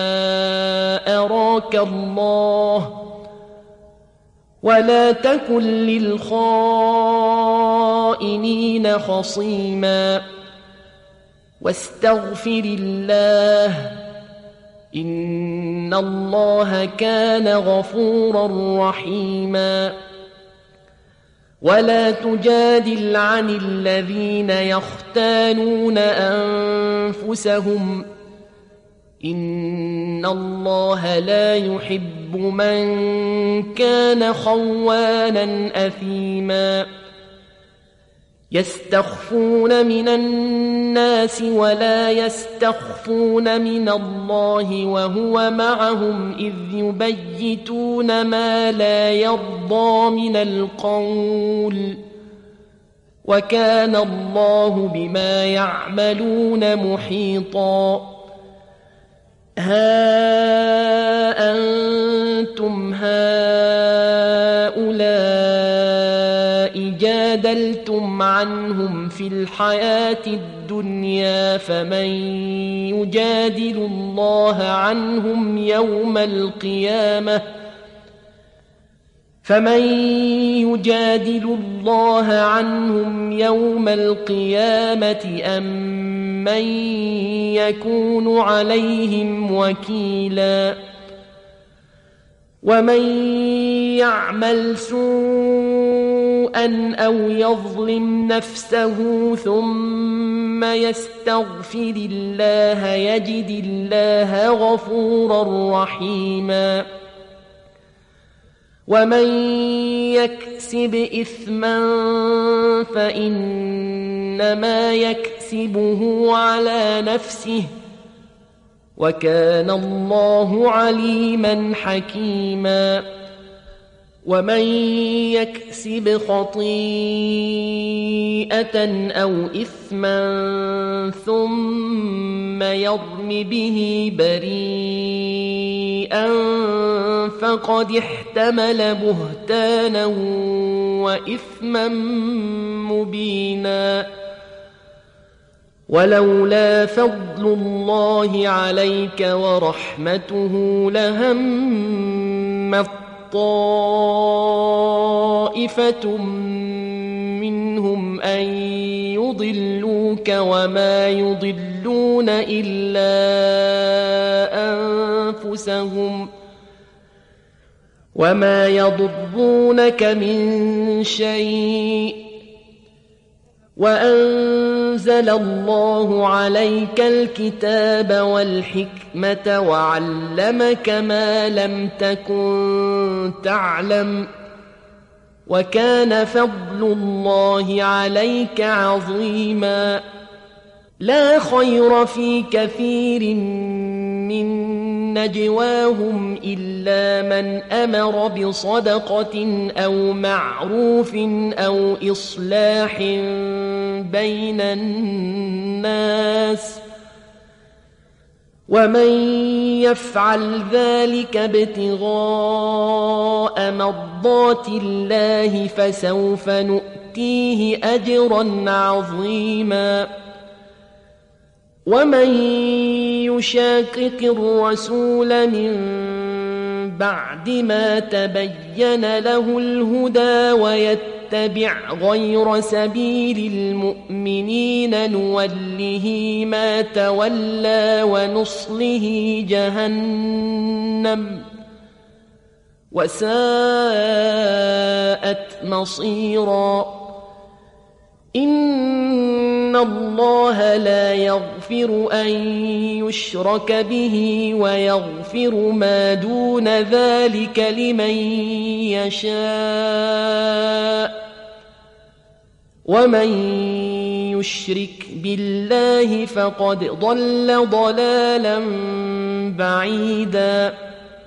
Speaker 1: أراك الله ولا تكن للخائنين خصيما واستغفر الله إن الله كان غفورا رحيما ولا تجادل عن الذين يختانون أنفسهم إن الله لا يحب من كان خوانا أثيما يستخفون من الناس ولا يستخفون من الله وهو معهم إذ يبيتون ما لا يرضى من القول وكان الله بما يعملون محيطا ها أنتم هؤلاء جادلتم عنهم في الحياة الدنيا فمن يجادل الله عنهم يوم القيامة أم من يكون عليهم وكيلا ومن يعمل سوءا أو يظلم نفسه ثم يستغفر الله يجد الله غفورا رحيما ومن يكسب إثما فإنما يكسبه على نفسه وكان الله عليما حكيما ومن يكسب خطيئة أو إثما ثم يرم به بريئا فقد احتمل بهتانا وإثما مبينا ولولا فضل الله عليك ورحمته لهمت طائفة منهم أن يضلوك وما يضلون إلا أنفسهم وما يضرونك من شيء وأنزل الله عليك الكتاب والحكمة وعلمك ما لم تكن تعلم وكان فضل الله عليك عظيما لا خير في كثير من نجواهم إلا من أمر بصدقة أو معروف أو إصلاح بين الناس ومن يفعل ذلك ابتغاء مرضات الله فسوف نؤتيه أجرا عظيما ومن يشاقق الرسول من بعد ما تبين له الهدى ويتبع غير سبيل المؤمنين نوله ما تولى ونصله جهنم وساءت مصيرا إن الله لا يغفر أن يشرك به ويغفر ما دون ذلك لمن يشاء ومن يشرك بالله فقد ضل ضلالا بعيدا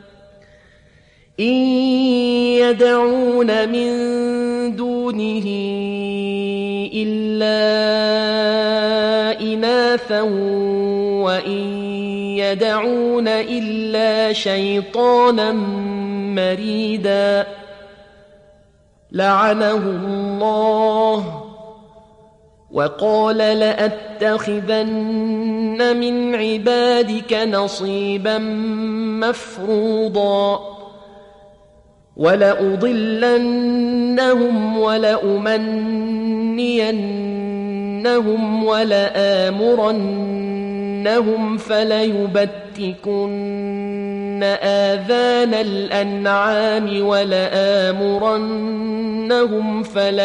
Speaker 1: إن يدعون من دونه إلا إناثا وإن يدعون إلا شيطانا مريدا لعنه الله وقال لأتخذن من عبادك نصيبا مفروضا ولأضلنهم ولأمنينهم ولآمرنهم فليبتكن آذان الأنعام ولآمرنهم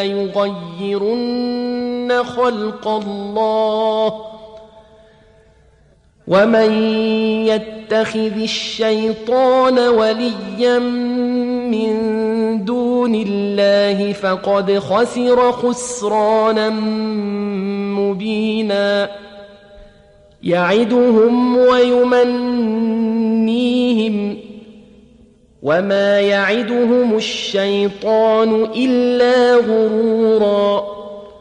Speaker 1: فليغيرن خلق الله ومن يتخذ الشيطان وليا من دون الله فقد خسر خسرانا مبينا يعدهم ويمنيهم وما يعدهم الشيطان إلا غرورا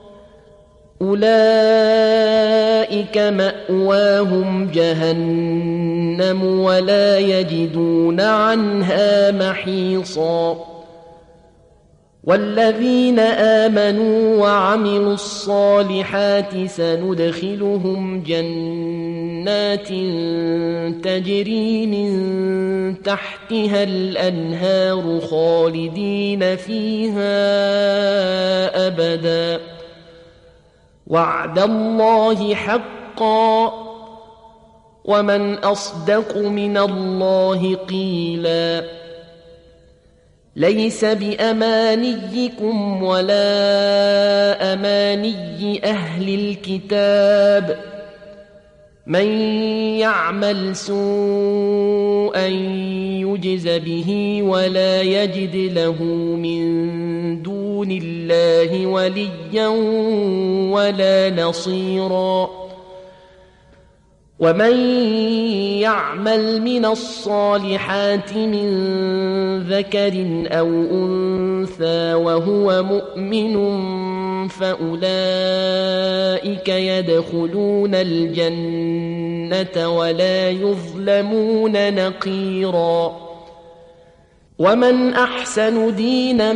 Speaker 1: أولئك مأواهم جهنم ولا يجدون عنها محيصا والذين آمنوا وعملوا الصالحات سندخلهم جنات تجري من تحتها الأنهار خالدين فيها أبدا وعد الله حقا ومن أصدق من الله قيلا ليس بأمانيكم ولا أماني أهل الكتاب من يعمل سوءا يجز به ولا يجد له من دون الله وليا ولا نصيرا ومن يعمل من الصالحات من ذكر أو أنثى وهو مؤمن فأولئك يدخلون الجنة ولا يظلمون نقيرا ومن أحسن دينا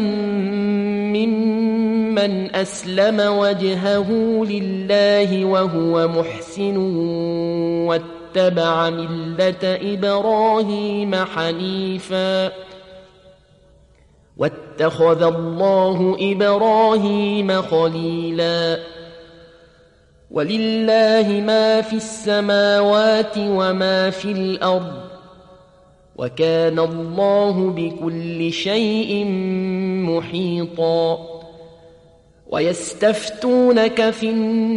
Speaker 1: ممن أسلم وجهه لله وهو محسن واتبع ملة إبراهيم حنيفا واتخذ الله إبراهيم خليلا ولله ما في السماوات وما في الأرض وكان الله بكل شيء محيطا ويستفتونك في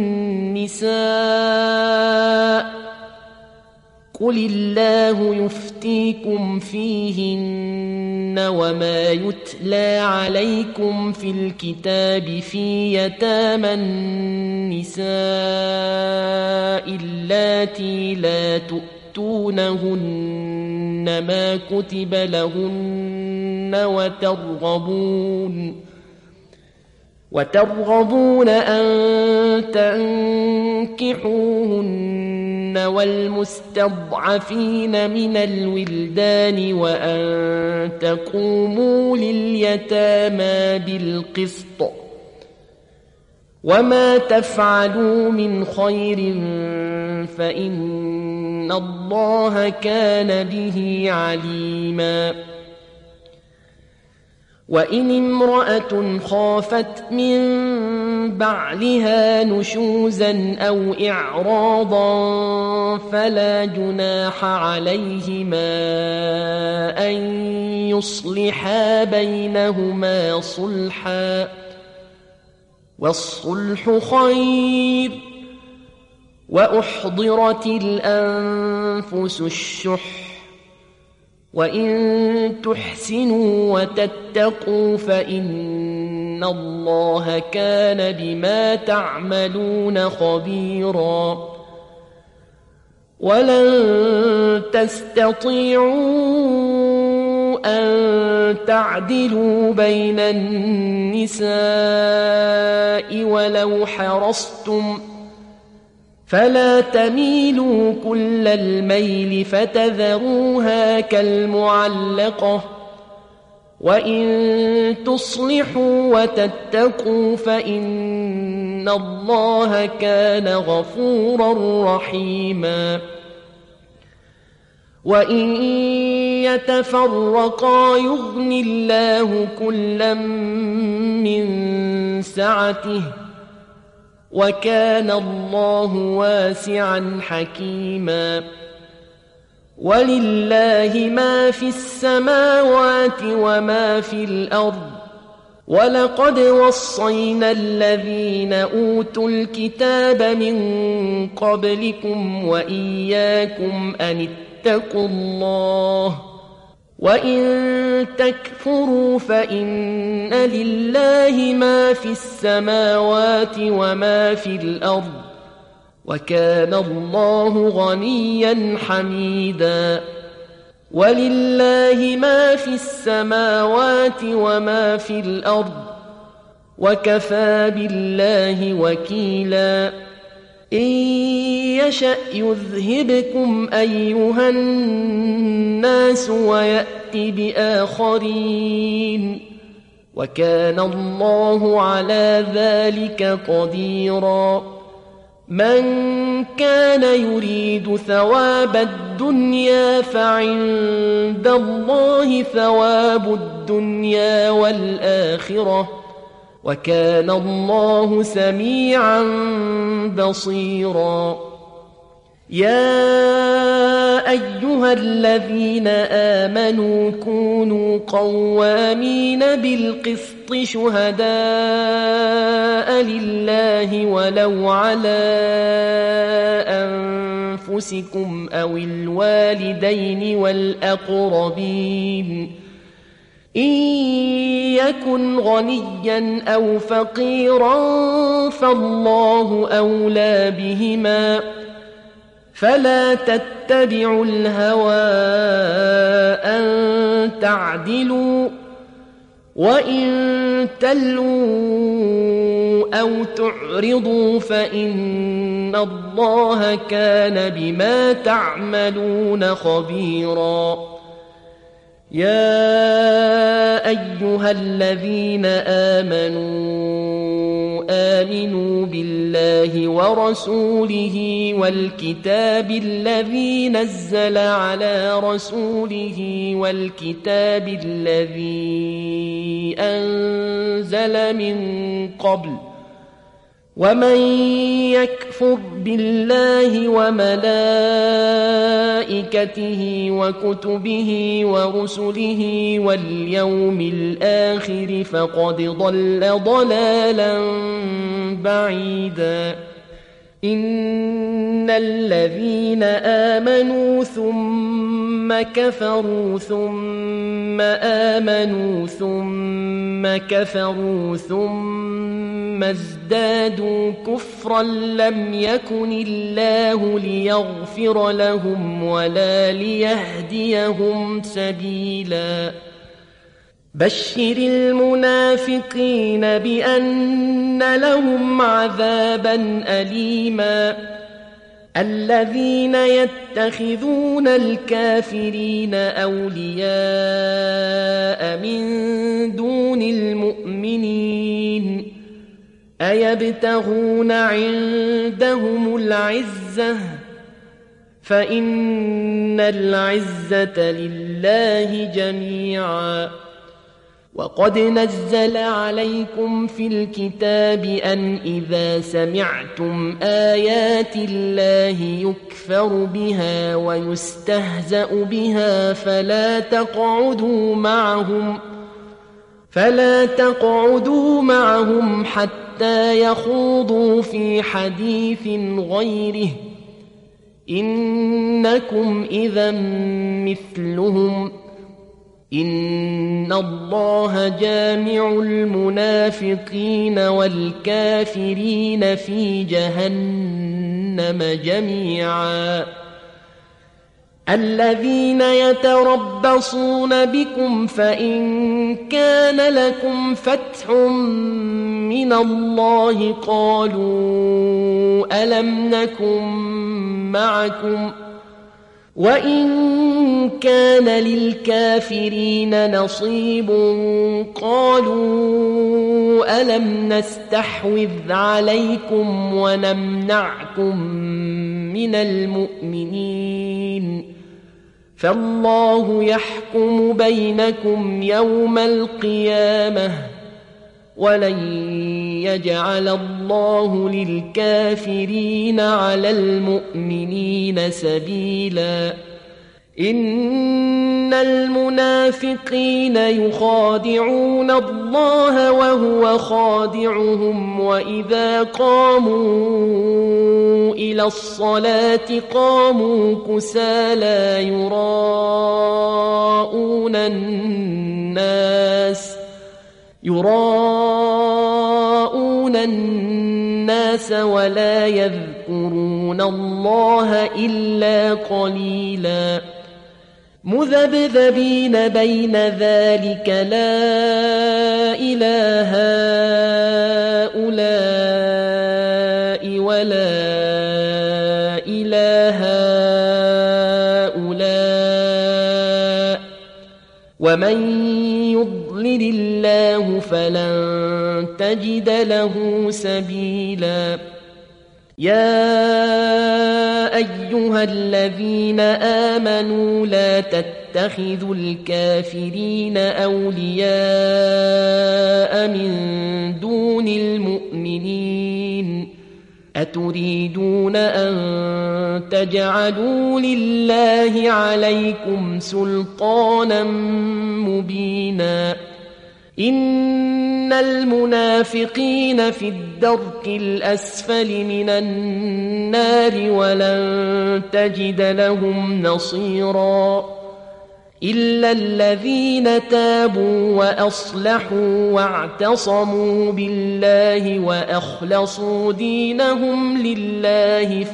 Speaker 1: النساء قل الله يفتيكم فيهن وما يتلى عليكم في الكتاب في يتامى النساء اللاتي لا تؤتونهن ما كتب لهن وترغبون أن تنكحوهن والمستضعفين من الولدان وأن تقوموا لليتامى بالقسط وما تفعلوا من خير فإن الله كان به عليما وإن امرأة خافت من بعلها نشوزا أو إعراضا فلا جناح عليهما أن يصلحا بينهما صلحا والصلح خير وأحضرت الأنفس الشح وإن تحسنوا وتتقوا فإن الله كان بما تعملون خبيرا ولن تستطيعوا أن تعدلوا بين النساء ولو حرصتم فلا تميلوا كل الميل فتذروها كالمعلقة وإن تصلحوا وتتقوا فإن الله كان غفورا رحيما وإن يتفرقا يغني الله كلا من سعته وكان الله واسعا حكيما ولله ما في السماوات وما في الأرض ولقد وصينا الذين أوتوا الكتاب من قبلكم وإياكم أن اتقوا الله وإن تكفروا فإن لله ما في السماوات وما في الأرض وكان الله غنيا حميدا ولله ما في السماوات وما في الأرض وكفى بالله وكيلا إن يشأ يذهبكم أيها الناس ويأت بآخرين وكان الله على ذلك قديرا من كان يريد ثواب الدنيا فعند الله ثواب الدنيا والآخرة وكان الله سميعا بصيرا يا أيها الذين آمنوا كونوا قوامين بالقسط شهداء لله ولو على أنفسكم أو الوالدين والأقربين إن يكن غنيا أو فقيرا فالله أولى بهما فلا تتبعوا الهوى أن تعدلوا وإن تلووا أو تعرضوا فإن الله كان بما تعملون خبيرا يا أيها الذين آمنوا بالله ورسوله والكتاب الذي نزل على رسوله والكتاب الذي أنزل من قبل ومن يكفر بالله وملائكته وكتبه ورسله واليوم الآخر فقد ضل ضلالا بعيدا إن الذين آمنوا ثم كفروا ثم آمنوا ثم كفروا ثم ازدادوا كفرا لم يكن الله ليغفر لهم ولا ليهديهم سبيلا بشر المنافقين بأن لهم عذابا أليما الذين يتخذون الكافرين أولياء من دون المؤمنين أيبتغون عندهم العزة فإن العزة لله جميعا وقد نزل عليكم في الكتاب أن إذا سمعتم آيات الله يكفر بها ويستهزأ بها فلا تقعدوا معهم حتى يخوضوا في حديث غيره إنكم إذا مثلهم إن الله جامع المنافقين والكافرين في جهنم جميعا الذين يتربصون بكم فإن كان لكم فتح من الله قالوا ألم نكن معكم وإن كان للكافرين نصيب قالوا ألم نستحوذ عليكم ونمنعكم من المؤمنين فالله يحكم بينكم يوم القيامة ولن يجعل الله للكافرين على المؤمنين سبيلا إن المنافقين يخادعون الله وهو خادعهم وإذا قاموا إلى الصلاة قاموا كسالى يراءون الناس ولا يذكرون الله إلا قليلا مذبذبين بين ذلك لا إله هؤلاء ولا إله هؤلاء ومن يضلل الله فلن تجد له سبيلا يا أيها الذين آمنوا لا تتخذوا الكافرين أولياء من دون المؤمنين أتريدون أن تجعلوا لله عليكم سلطانا مبينا إن المنافقين في الدرك الأسفل من النار ولن تجد لهم نصيرا إلا الذين تابوا وأصلحوا واعتصموا بالله وأخلصوا دينهم لله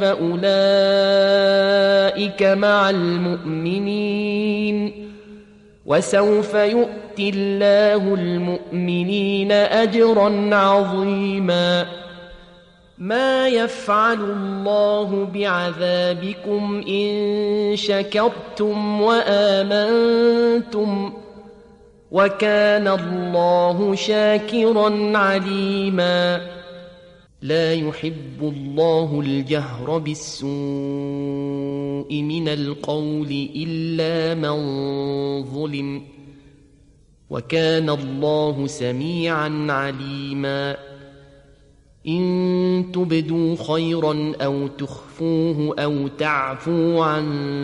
Speaker 1: فأولئك مع المؤمنين وسوف يؤتي الله المؤمنين أجرا عظيما ما يفعل الله بعذابكم إن شكرتم وآمنتم وكان الله شاكرا عليما لا يحب الله الجهر بالسوء من القول إلا من ظلم وكان الله سميعا عليما إن تبدوا خيرا أو تخفوه أو تعفوا عن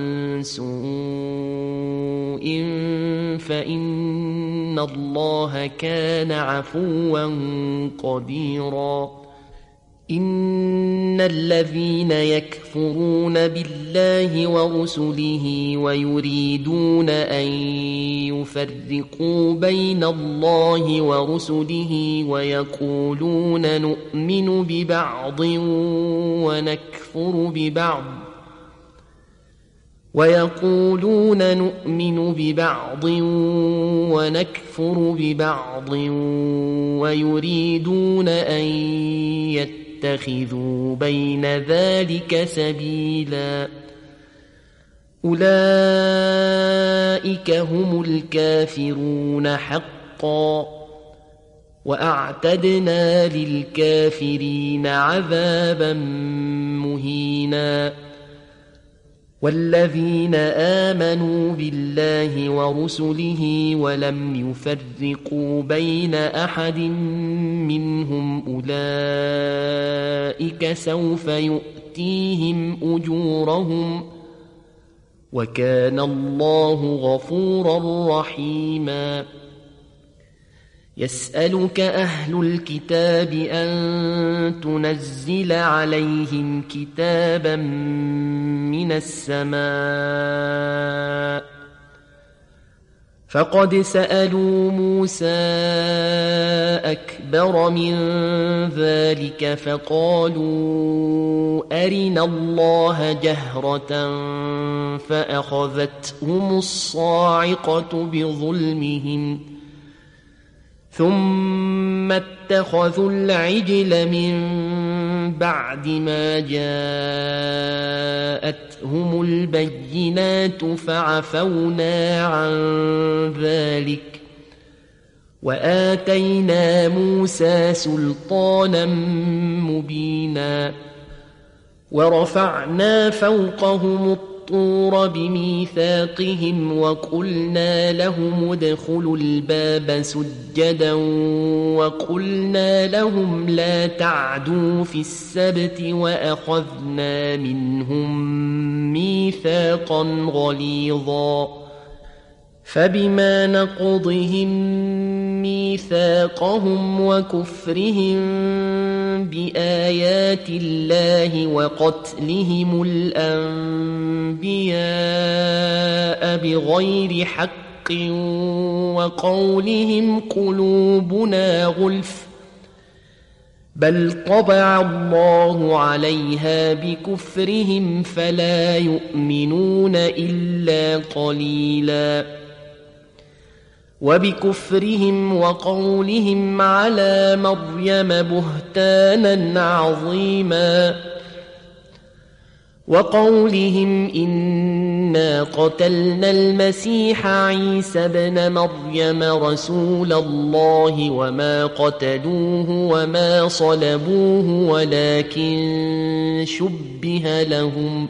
Speaker 1: سوء فإن الله كان عفوا قديرا إن الذين يكفرون بالله ورسله ويريدون أن يفرقوا بين الله ورسله ويقولون نؤمن ببعض ونكفر ببعض ويريدون أن يتخذوا بين ذلك سبيلا أولئك هم الكافرون حقا وأعتدنا للكافرين عذابا مهينا والذين آمنوا بالله ورسله ولم يفرقوا بين أحد منهم أولئك سوف يؤتيهم أجورهم وكان الله غفورا رحيما يسألك أهل الكتاب أن تنزل عليهم كتابا من السماء فقد سألوا موسى أكبر من ذلك فقالوا أرنا الله جهرة فأخذتهم الصاعقة بظلمهم ثم اتخذوا العجل من بعد ما جاءتهم البينات فعفونا عن ذلك وآتينا موسى سلطانا مبينا ورفعنا فوقهم الطور بميثاقهم وقلنا لهم ادخلوا الباب سجدا وقلنا لهم لا تعدوا في السبت وأخذنا منهم ميثاقا غليظا فبما نقضهم ميثاقهم وكفرهم بآيات الله وقتلهم الأنبياء بغير حق وقولهم قلوبنا غلف بل طبع الله عليها بكفرهم فلا يؤمنون إلا قليلا وبكفرهم وقولهم على مريم بهتانا عظيما وقولهم إنا قتلنا المسيح عيسى ابن مريم رسول الله وما قتلوه وما صلبوه ولكن شبه لهم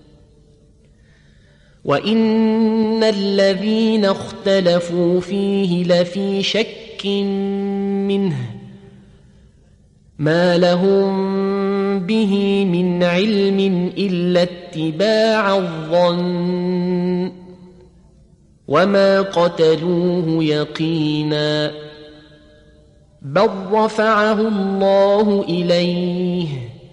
Speaker 1: وإن الذين اختلفوا فيه لفي شك منه ما لهم به من علم إلا اتباع الظن وما قتلوه يقينا بل رفعه الله إليه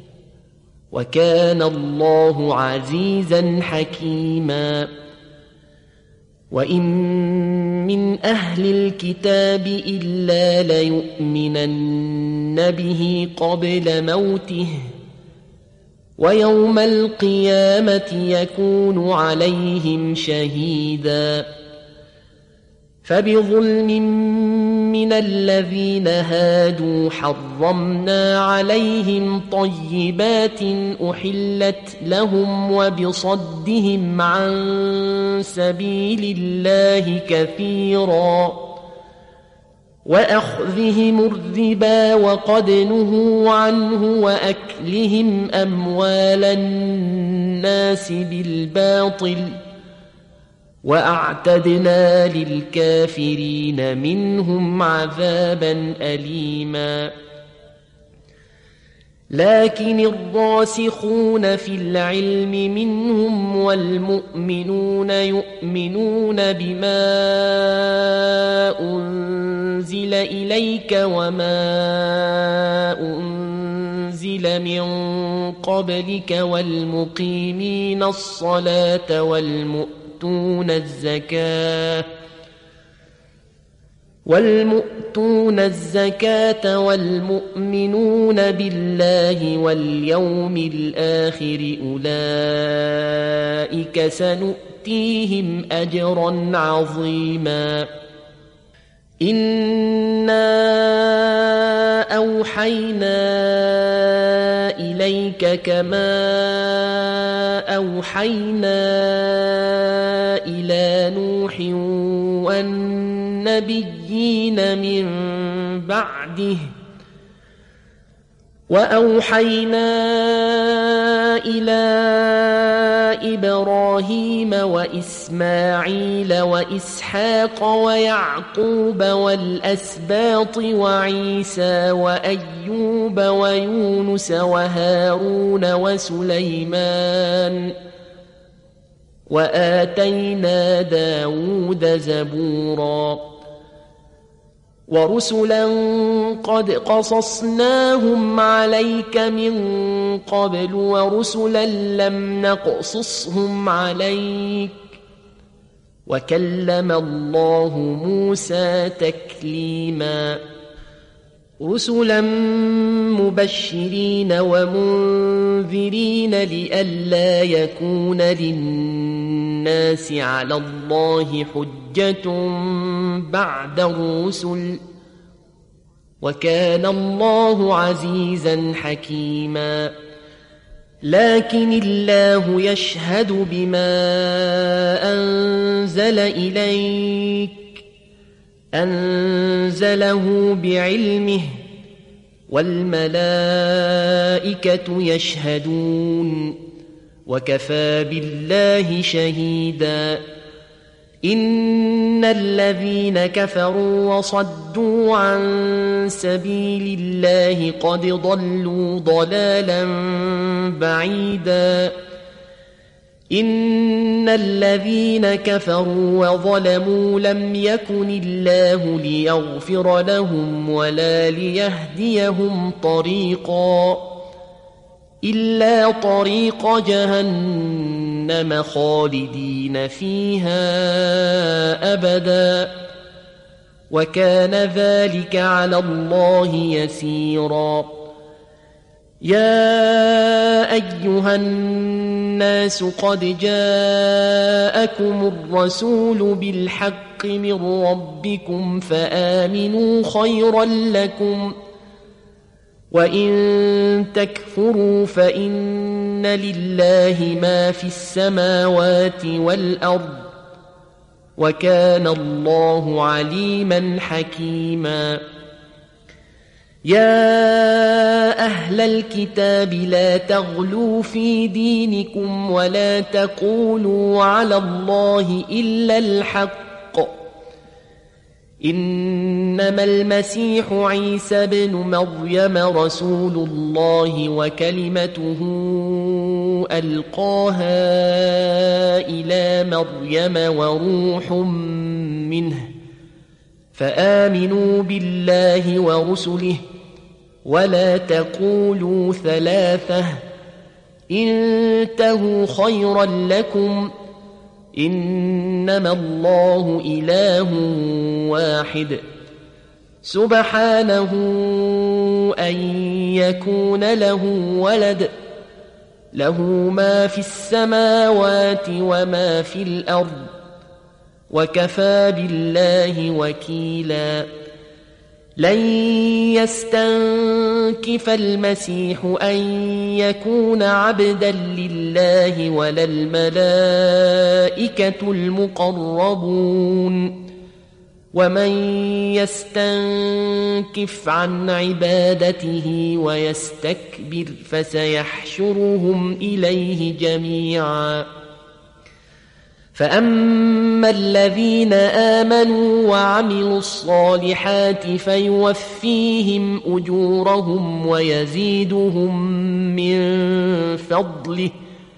Speaker 1: وكان الله عزيزا حكيما وإن من أهل الكتاب إلا ليؤمنن به قبل موته ويوم القيامة يكون عليهم شهيدا فبظلم من الذين هادوا حرمنا عليهم طيبات أحلت لهم وبصدهم عن سبيل الله كثيرا وأخذهم الربا وقد نهوا عنه وأكلهم أموال الناس بالباطل وأعتدنا للكافرين منهم عذابا أليما لكن الراسخون في العلم منهم والمؤمنون يؤمنون بما أنزل إليك وما أنزل من قبلك والمقيمين الصلاة والمؤتون الزكاة والمؤمنون بالله واليوم الآخر أولئك سنؤتيهم أجرا عظيما إنا أوحينا إليك كما أوحينا إلى نوح والنبيين من بعده وأوحينا إلى إبراهيم وإسماعيل وإسحاق ويعقوب والأسباط وعيسى وأيوب ويونس وهارون وسليمان وآتينا داود زبورا ورسلا قد قصصناهم عليك من قبل ورسلا لم نقصصهم عليك وكلم الله موسى تكليما رسلا مبشرين ومنذرين لئلا يكون للناس على الله حجة بعد الرسل وكان الله عزيزا حكيما لكن الله يشهد بما أنزل إليك أنزله بعلمه والملائكة يشهدون وكفى بالله شهيدا إن الذين كفروا وصدوا عن سبيل الله قد ضلوا ضلالا بعيدا إن الذين كفروا وظلموا لم يكن الله ليغفر لهم ولا ليهديهم طريقا إلا طريق جهنم خالدين فيها أبدا وكان ذلك على الله يسيرا يا أيها الناس قد جاءكم الرسول بالحق من ربكم فآمنوا خيرا لكم وإن تكفروا فإن لله ما في السماوات والأرض وكان الله عليما حكيما يا أهل الكتاب لا تغلوا في دينكم ولا تقولوا على الله إلا الحق إنما المسيح عيسى بن مريم رسول الله وكلمته ألقاها إلى مريم وروح منه فآمنوا بالله ورسله ولا تقولوا ثلاثة انتهوا خيرا لكم إنما الله إله واحد سبحانه أن يكون له ولد له ما في السماوات وما في الأرض وكفى بالله وكيلا لن يستنكف المسيح أن يكون عبدا لله ولا الملائكة المقربون ومن يستنكف عن عبادته ويستكبر فسيحشرهم إليه جميعا فأما الذين آمنوا وعملوا الصالحات فيوفيهم أجورهم ويزيدهم من فضله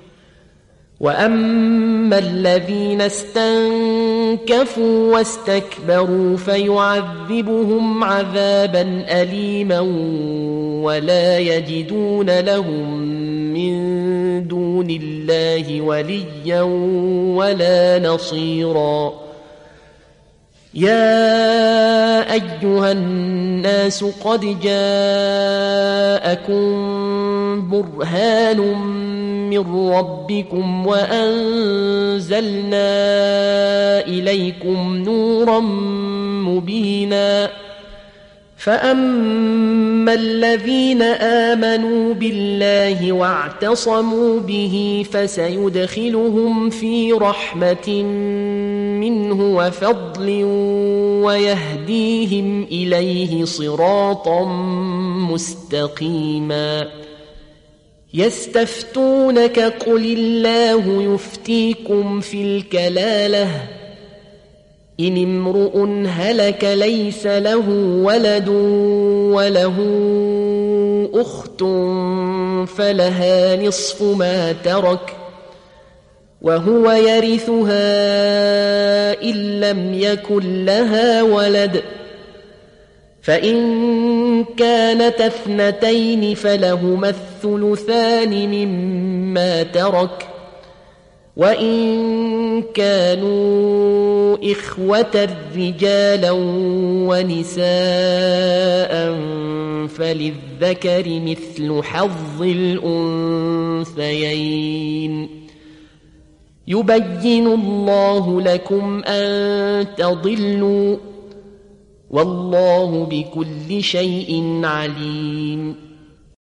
Speaker 1: وأما الذين استنكفوا واستكبروا فيعذبهم عذابا أليما ولا يجدون لهم من دون الله وليا ولا نصيرا. يا أيها الناس قد جاءكم برهان من ربكم وأنزلنا إليكم نورا مبينا. فأما الذين آمنوا بالله واعتصموا به فسيدخلهم في رحمة منه وفضل ويهديهم إليه صراطا مستقيما. يستفتونك قل الله يفتيكم في الكلالة إن امرؤ هلك ليس له ولد وله أخت فلها نصف ما ترك وهو يرثها إن لم يكن لها ولد فإن كانت اثنتين فلهما الثلثان مما ترك وإن كانوا إخوة رجالا ونساء فللذكر مثل حظ الأنثيين. يبين الله لكم أن تضلوا والله بكل شيء عليم.